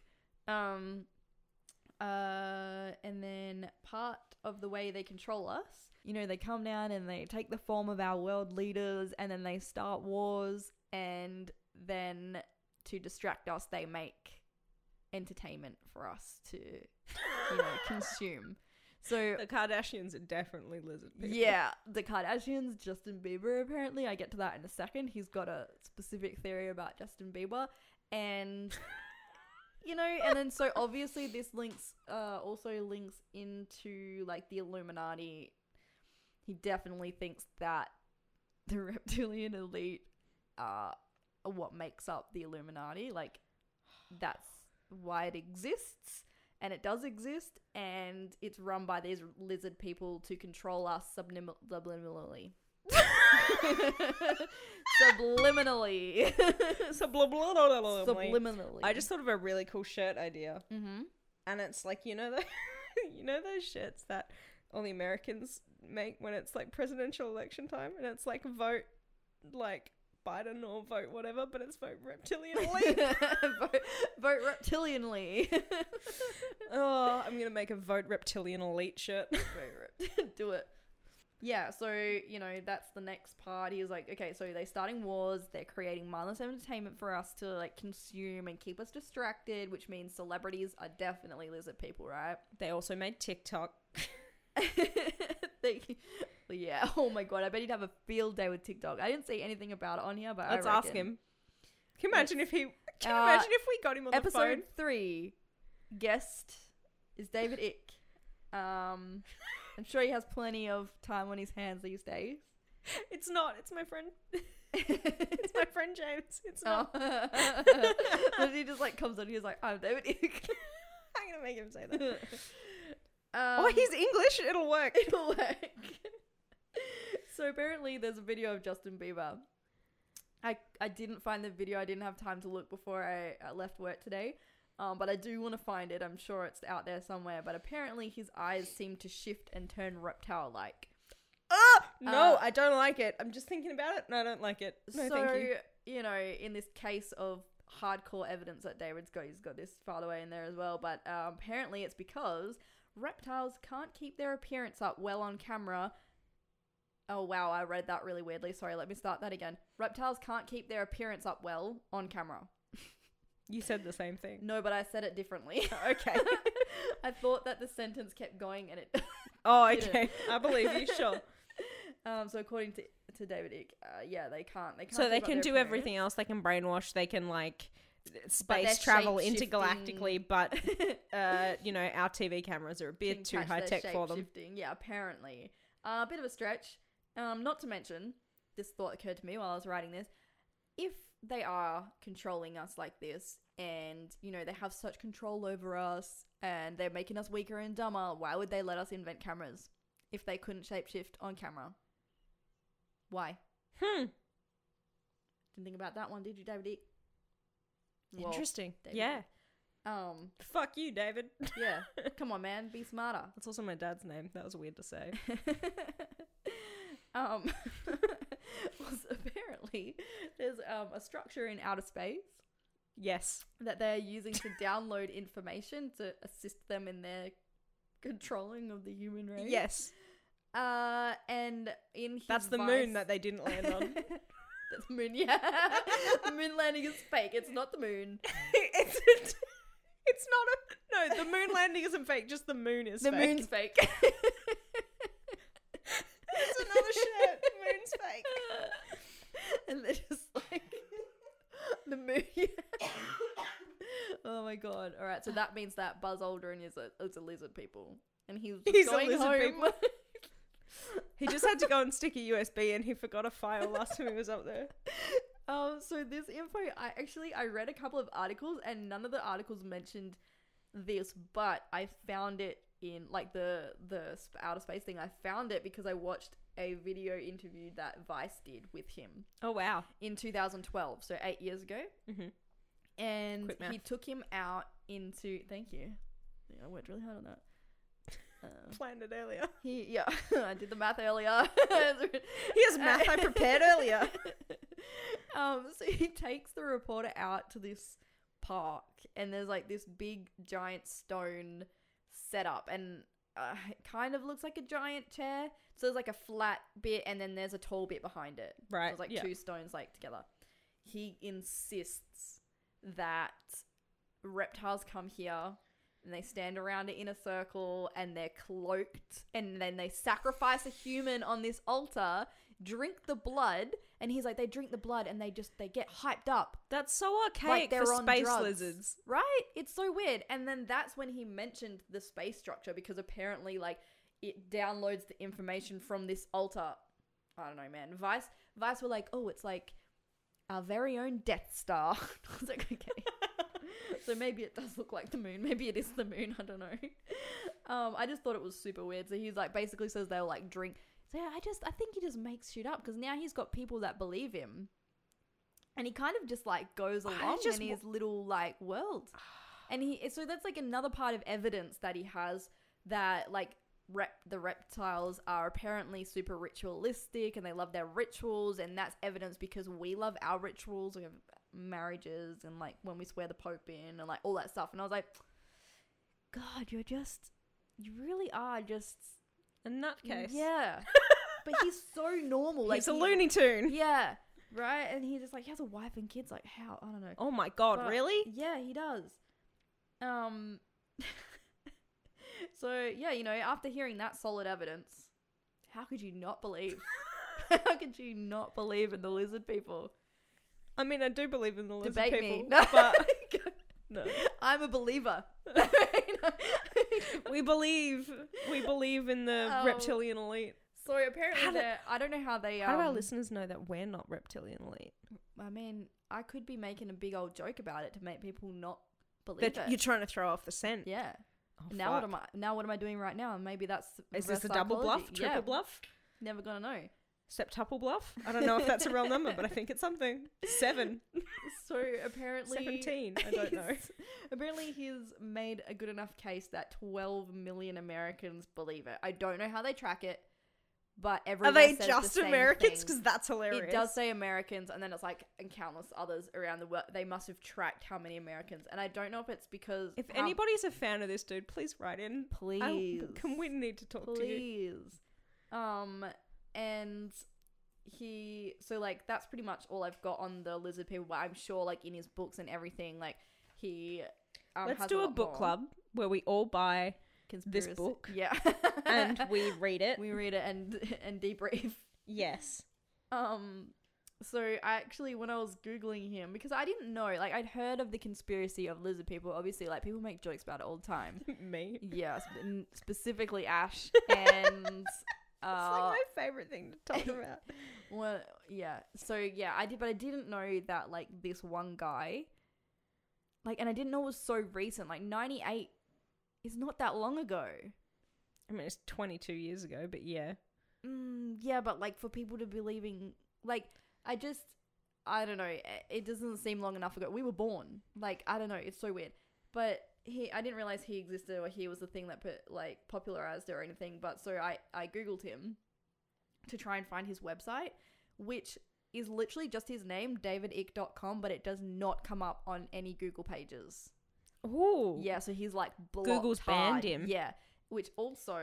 And then part of the way they control us, you know, they come down and they take the form of our world leaders, and then they start wars, and then to distract us, they make entertainment for us to, you know, consume. So The Kardashians are definitely lizard people. yeah, the Kardashians, Justin Bieber, apparently. I get to that in a second. He's got a specific theory about Justin Bieber. And, you know, and then so obviously this also links into, like, the Illuminati. He definitely thinks that the reptilian elite are what makes up the Illuminati. Like, that's why it exists. And it does exist, and it's run by these lizard people to control us subliminally. Subliminally. Subliminally. I just thought of a really cool shirt idea, Mm-hmm. and it's like, you know, you know those shirts that all the Americans make when it's like presidential election time, and it's like vote like Biden or vote whatever, but it's vote reptilian elite. vote reptilianly. Oh, I'm gonna make a vote reptilian elite shirt. Do it. Yeah, so, you know, that's the next part. He was like, okay, so they're starting wars. They're creating mindless entertainment for us to, like, consume and keep us distracted, which means celebrities are definitely lizard people, right? They also made TikTok. Yeah, oh my god, I bet he'd have a field day with TikTok. I didn't see anything about it on here, but Let's I reckon. ask him. Can you imagine if he? Can you imagine if we got him on the phone? Episode 3, guest is David Icke. I'm sure he has plenty of time on his hands these days. It's not. It's my friend. It's my friend James. It's not. And he just like comes on. He's like, "I'm David Icke." Hanging gonna make him say that. Um, He's English. It'll work. It'll work. So apparently there's a video of Justin Bieber. I didn't find the video. I didn't have time to look before I left work today. But I do want to find it. I'm sure it's out there somewhere. But apparently his eyes seem to shift and turn reptile-like. No, I don't like it. I'm just thinking about it and I don't like it. No, So, thank you. you know, in this case of hardcore evidence that David's got, he's got this filed away in there as well. But apparently it's because reptiles can't keep their appearance up well on camera. Oh, wow, I read that really weirdly. Sorry, let me start that again. Reptiles can't keep their appearance up well on camera. You said the same thing. No, but I said it differently. Okay. I thought that the sentence kept going and it... Oh, Didn't. okay. I believe you. Sure. So according to David Icke, yeah, they can't. So they keep up can their do appearance. everything else. They can brainwash. They can like they're space travel shape-shifting. intergalactically. But you know, our TV cameras are a bit Can too catch high their tech for them. shape-shifting. Yeah, apparently. A bit of a stretch. Not to mention, this thought occurred to me while I was writing this. If they are controlling us like this, and you know they have such control over us, and they're making us weaker and dumber, why would they let us invent cameras if they couldn't shapeshift on camera? Why? Didn't think about that one, did you, David Icke? Well, Interesting. David Yeah. Fuck you, David. Yeah. Come on, man. Be smarter. That's also my dad's name. That was weird to say. Also, apparently, there's a structure in outer space Yes. that they're using to download information to assist them in their controlling of the human race. Yes. And in his That's the moon that they didn't land on. That's the moon, yeah. The moon landing is fake. It's not the moon. It's not a... No, the moon landing isn't fake. Just the moon is The fake. moon's fake. It's another shirt. The moon's fake. And they're just like... The moon... Oh my god. Alright, so that means that Buzz Aldrin is a lizard people. And he's He's a going lizard home. people. He just had to go and stick a USB and he forgot a file last time he was up there. So this info, I read a couple of articles and none of the articles mentioned this, but I found it in like the outer space thing. I found it because I watched a video interview that Vice did with him Oh, wow. in 2012, so 8 years ago. Mm-hmm. And Quick math. he took him out into, thank you. Yeah, I worked really hard on that. Planned it earlier. I did the math earlier. Here's math I prepared earlier. So he takes the reporter out to this park, and there's like this big giant stone setup, and it kind of looks like a giant chair. So there's like a flat bit, and then there's a tall bit behind it. Right, So it's like yeah. two stones like together. He insists that reptiles come here. And they stand around it in a circle and they're cloaked. And then they sacrifice a human on this altar, drink the blood. And he's like, they drink the blood and they get hyped up. That's so archaic Like they're for on space drugs. lizards. Right? It's so weird. And then that's when he mentioned the space structure because apparently like it downloads the information from this altar. I don't know, man. Vice were like, oh, it's like our very own Death Star. I was like, okay. So maybe it does look like the moon. Maybe it is the moon. I don't know. I just thought it was super weird. So he's like basically says they'll like drink. So yeah, I think he just makes shit up because now he's got people that believe him, and he kind of just like goes along in his little like world. And so that's like another part of evidence that he has that like the reptiles are apparently super ritualistic and they love their rituals, and that's evidence because we love our rituals. We have marriages and like when we swear the Pope in and like all that stuff. And I was like, God, you really are just A nutcase. yeah. But he's so normal. Like He's a Looney Tune. Yeah, right. And he's just like he has a wife and kids. Like how? I don't know. Oh my god, But, really? Yeah, he does. So yeah, you know, after hearing that solid evidence, how could you not believe? How could you not believe in the lizard people? I mean, I do believe in the lizard Debate people. me. No. But no. I'm a believer. We believe in the Oh. reptilian elite. So apparently, I don't know how they. How do our listeners know that we're not reptilian elite? I mean, I could be making a big old joke about it to make people not believe That it. you're trying to throw off the scent. Yeah. Oh, Now fuck. what am I doing right now? Maybe that's Is reverse this a double bluff? psychology. Triple Yeah, bluff? never gonna know. Septuple bluff? I don't know if that's a real number, but I think it's something. 7. So apparently 17. I don't know. Apparently he's made a good enough case that 12 million Americans believe it. I don't know how they track it, but Are everyone they says just the same Americans? thing. Because that's hilarious. It does say Americans, and then it's like, and countless others around the world. They must have tracked how many Americans, and I don't know if it's because If anybody's a fan of this dude, please write in. please, We need to talk to you. please, and so like that's pretty much all I've got on the lizard people. But I'm sure like in his books and everything, like he Let's has do a lot book more. club where we all buy Conspiracy. this book Yeah. and we read it. we read it and debrief. Yes. So I actually, when I was Googling him, because I didn't know, like I'd heard of the conspiracy of lizard people. Obviously, like people make jokes about it all the time. Me. Yeah, specifically Ash. And It's like my favorite thing to talk about. well, yeah. So yeah, but I didn't know that like this one guy, like, and I didn't know it was so recent. Like 98 is not that long ago. I mean, it's 22 years ago, but yeah. Yeah, but like for people to believing, like I don't know. It doesn't seem long enough ago. We were born. Like I don't know. It's so weird. But I didn't realize he existed or he was the thing that popularized it or anything. But so I Googled him to try and find his website, which is literally just his name, davidick.com, but it does not come up on any Google pages. Ooh. Yeah, so he's like blocked Google's banned hard. him. Yeah, which also,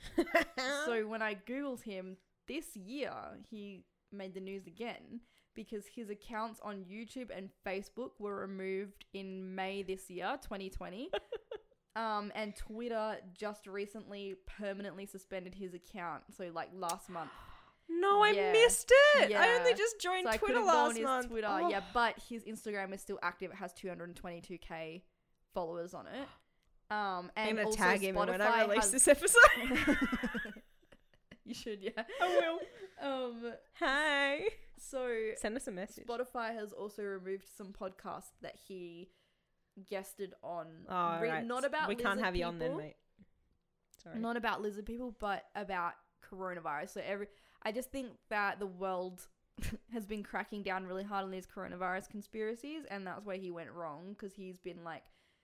so when I Googled him this year, he made the news again because his accounts on YouTube and Facebook were removed in May this year, 2020. And Twitter just recently permanently suspended his account. So like last month. No, I Yeah. missed it. I Yeah. only just joined So I Twitter couldn't go on last his month. Twitter, Oh. yeah, but his Instagram is still active. It has 222k followers on it. And I'm gonna also tag him when I Spotify release has- this episode. You should, yeah. I will. Hi. So Send us a message. Spotify has also removed some podcasts that he guested on. Oh, right. Not about we can't lizard have you on then, people. mate. Sorry. Not about lizard people, but about coronavirus. So I just think that the world has been cracking down really hard on these coronavirus conspiracies, and that's where he went wrong because he's been like,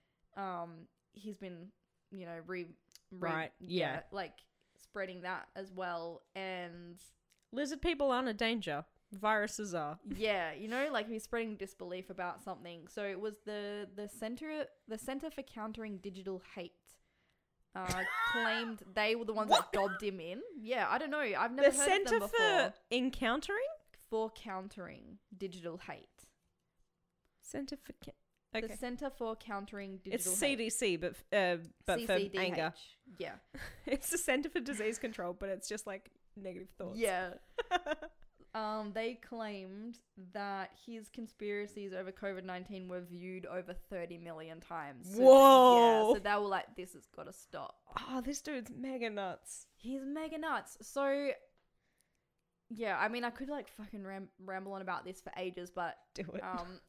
Right, yeah. like spreading that as well, and Lizard people aren't a danger. Viruses are. yeah, like he's spreading disbelief about something. So it was the Center for Countering Digital Hate. Claimed they were the ones that dobbed him in. Yeah, I don't know. I've never The heard of them Centre before. for Encountering? For countering digital hate. Centre for... The Okay. Center for Countering It's Digital Hate. CDC, but for CCDH. anger. Yeah. It's the Centre for Disease Control, but it's just like negative thoughts. Yeah. They claimed that his conspiracies over COVID-19 were viewed over 30 million times. So Whoa. Yeah, so they were like, this has got to stop. Oh, this dude's mega nuts. He's mega nuts. So, yeah, I mean, I could like fucking ramble on about this for ages, but Do it.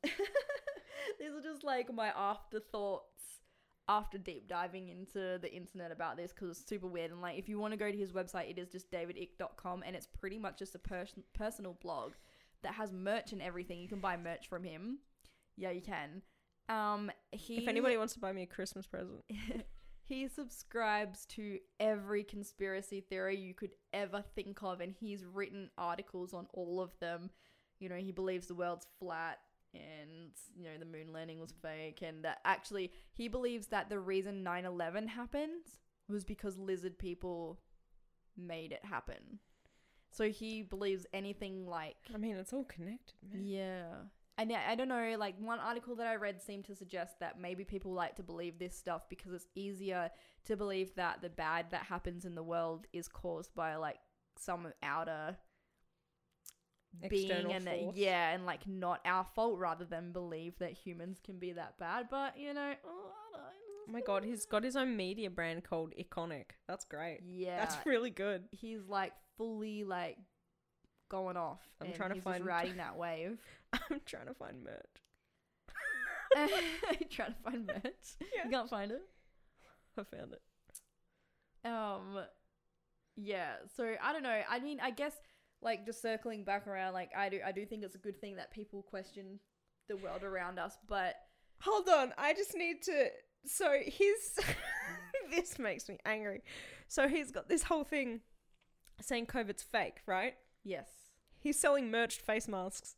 these are just like my afterthoughts after deep diving into the internet about this because it's super weird. And like, if you want to go to his website, it is just davidick.com, and it's pretty much just a personal blog that has merch and everything. You can buy merch from him. Yeah, you can. If anybody wants to buy me a Christmas present. He subscribes to every conspiracy theory you could ever think of, and he's written articles on all of them. He believes the world's flat, and the moon landing was fake, and that actually he believes that the reason 9/11 happened was because lizard people made it happen. So he believes anything like, I mean, it's all connected, man. yeah. And yeah, I don't know, like one article that I read seemed to suggest that maybe people like to believe this stuff because it's easier to believe that the bad that happens in the world is caused by like some outer External being, and force. and like not our fault, rather than believe that humans can be that bad. But I don't know. Oh my god, he's got his own media brand called Iconic. That's great. Yeah, That's really good. he's like fully like going off. I'm and trying to he's find- just riding that wave. I'm trying to find merch. Trying to find merch. Yeah. You can't find it. I found it. Yeah. So I don't know. I mean, I guess like just circling back around, like I do think it's a good thing that people question the world around us, but Hold on, I just need to. So his. This makes me angry. So he's got this whole thing saying COVID's fake, right? yes. He's selling merged face masks.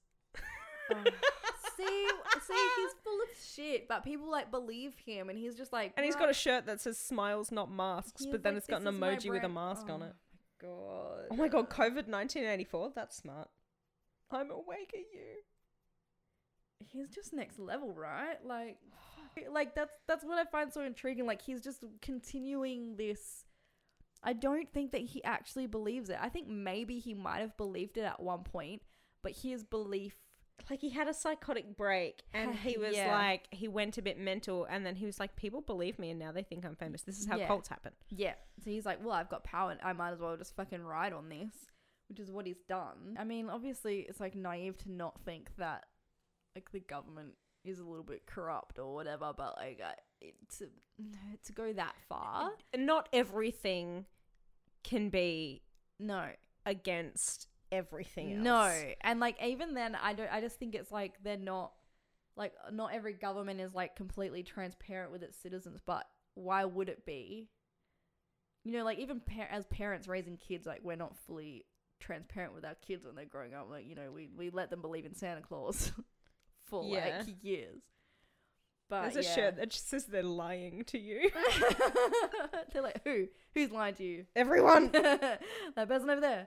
See, he's full of shit, but people like believe him, and he's just like, And he's got a shirt that says smiles, not masks, He's but then like, it's got an "This is my emoji with a brand." mask on it. God. Oh my god, COVID 1984? That's smart. I'm awake at you. He's just next level, right? Like that's what I find so intriguing. Like he's just continuing this. I don't think that he actually believes it. I think maybe he might have believed it at one point, but his belief, Like he had a psychotic break and he was Yeah. like, he went a bit mental and then he was like, people believe me and now they think I'm famous. This is how Yeah. cults happen. yeah. So he's like, well, I've got power, and I might as well just fucking ride on this, which is what he's done. I mean, obviously, it's like naive to not think that like the government is a little bit corrupt or whatever, but like to go that far, Not everything can be no. against everything else. No, and like even then, I just think it's like they're not like not every government is like completely transparent with its citizens. But why would it be? You know, like even as parents raising kids, like we're not fully transparent with our kids when they're growing up. Like, you know, we let them believe in Santa Claus for Yeah. like years. But There's a shirt that just says they're lying to you. They're like, who's lying to you? Everyone. That person over there.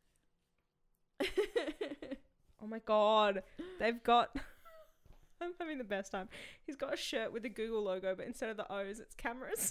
Oh my god. They've got... I'm having the best time. He's got a shirt with the Google logo, but instead of the O's, it's cameras.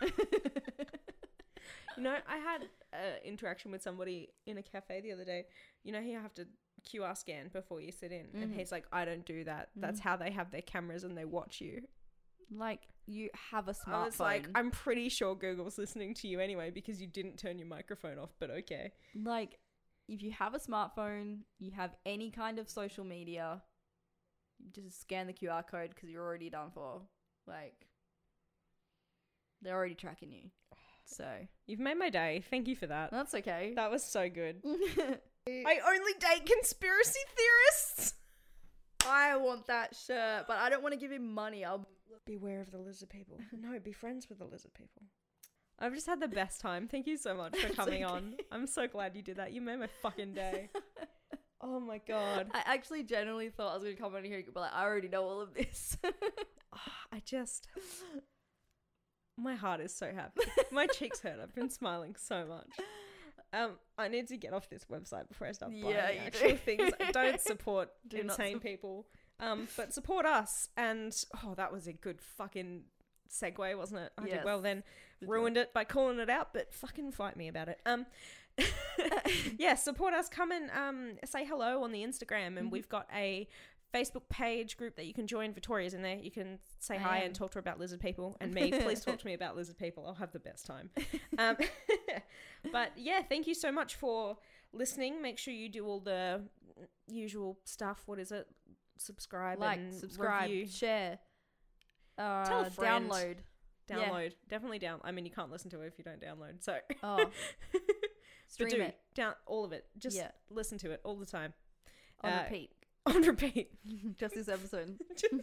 You know, I had an interaction with somebody in a cafe the other day. You know, you have to QR scan before you sit in. And Mhm. he's like, I don't do that. That's how they have their cameras and they watch you. Like, you have a smartphone. I was like, I'm pretty sure Google's listening to you anyway because you didn't turn your microphone off, but okay. Like, if you have a smartphone, you have any kind of social media, you just scan the QR code because you're already done for. Like, they're already tracking you. So, You've made my day. Thank you for that. that's okay. That was so good. I only date conspiracy theorists. I want that shirt, but I don't want to give him money. I'll Beware of the lizard people. No, be friends with the lizard people. I've just had the best time. Thank you so much for It's coming okay. on. I'm so glad you did that. You made my fucking day. Oh my god. I actually genuinely thought I was going to come on here, but like, I already know all of this. I just... My heart is so happy. My cheeks hurt. I've been smiling so much. I need to get off this website before I start buying Yeah, you actual do. things. Don't support Do not insane people. But support us. And that was a good fucking segue, wasn't it? I did Yes. well then. Ruined it by calling it out, but fucking fight me about it. Yeah, support us. Come and say hello on the Instagram, and we've got a Facebook page group that you can join. Victoria's in there. You can say hi and talk to her about lizard people, and me. Please talk to me about lizard people. I'll have the best time. But yeah, thank you so much for listening. Make sure you do all the usual stuff. What is it? Subscribe, Like, and subscribe, review. share, Tell a friend. download. Download. Definitely down. I mean, you can't listen to it if you don't download. So Oh, but stream do it down all of it. Just Yeah. listen to it all the time on Uh, repeat. on repeat. Just this episode.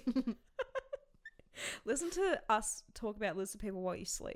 Listen to us talk about lizard people while you sleep.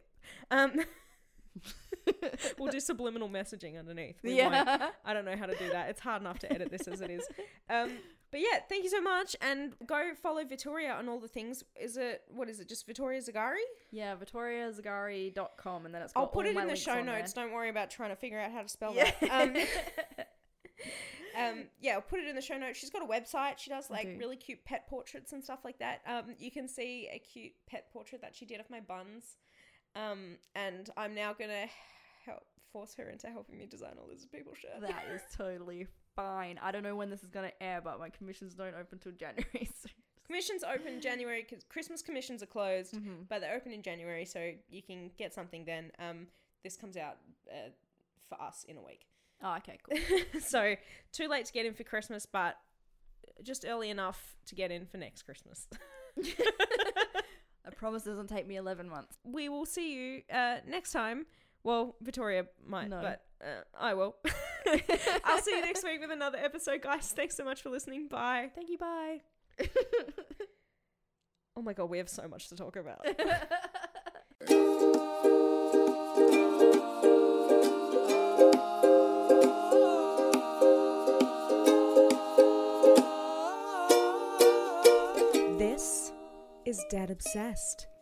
We'll do subliminal messaging underneath. We won't. Yeah. I don't know how to do that. It's hard enough to edit this as it is. But yeah, thank you so much, and go follow Vittoria on all the things. What is it? Just Vittoria Zagari? Yeah, VictoriaZagari.com, and then it's got I'll put all it my in the links show on there. notes. Don't worry about trying to figure out how to spell Yeah. that. Yeah, I'll put it in the show notes. She's got a website. She does like do. really cute pet portraits and stuff like that. You can see a cute pet portrait that she did of my buns. And I'm now gonna force her into helping me design a lizard people shirt. That is totally fine. I don't know when this is going to air, but my commissions don't open till January. So Commissions open January because Christmas commissions are closed, Mm-hmm. but they're open in January, so you can get something then. This comes out for us in a week. Oh, okay, cool. So too late to get in for Christmas, but just early enough to get in for next Christmas. I promise it doesn't take me 11 months. We will see you next time. Well, Victoria might, No. but I will. I'll see you next week with another episode, guys. Thanks so much for listening. Bye. Thank you, bye. Oh my god, we have so much to talk about. This is Dad Obsessed.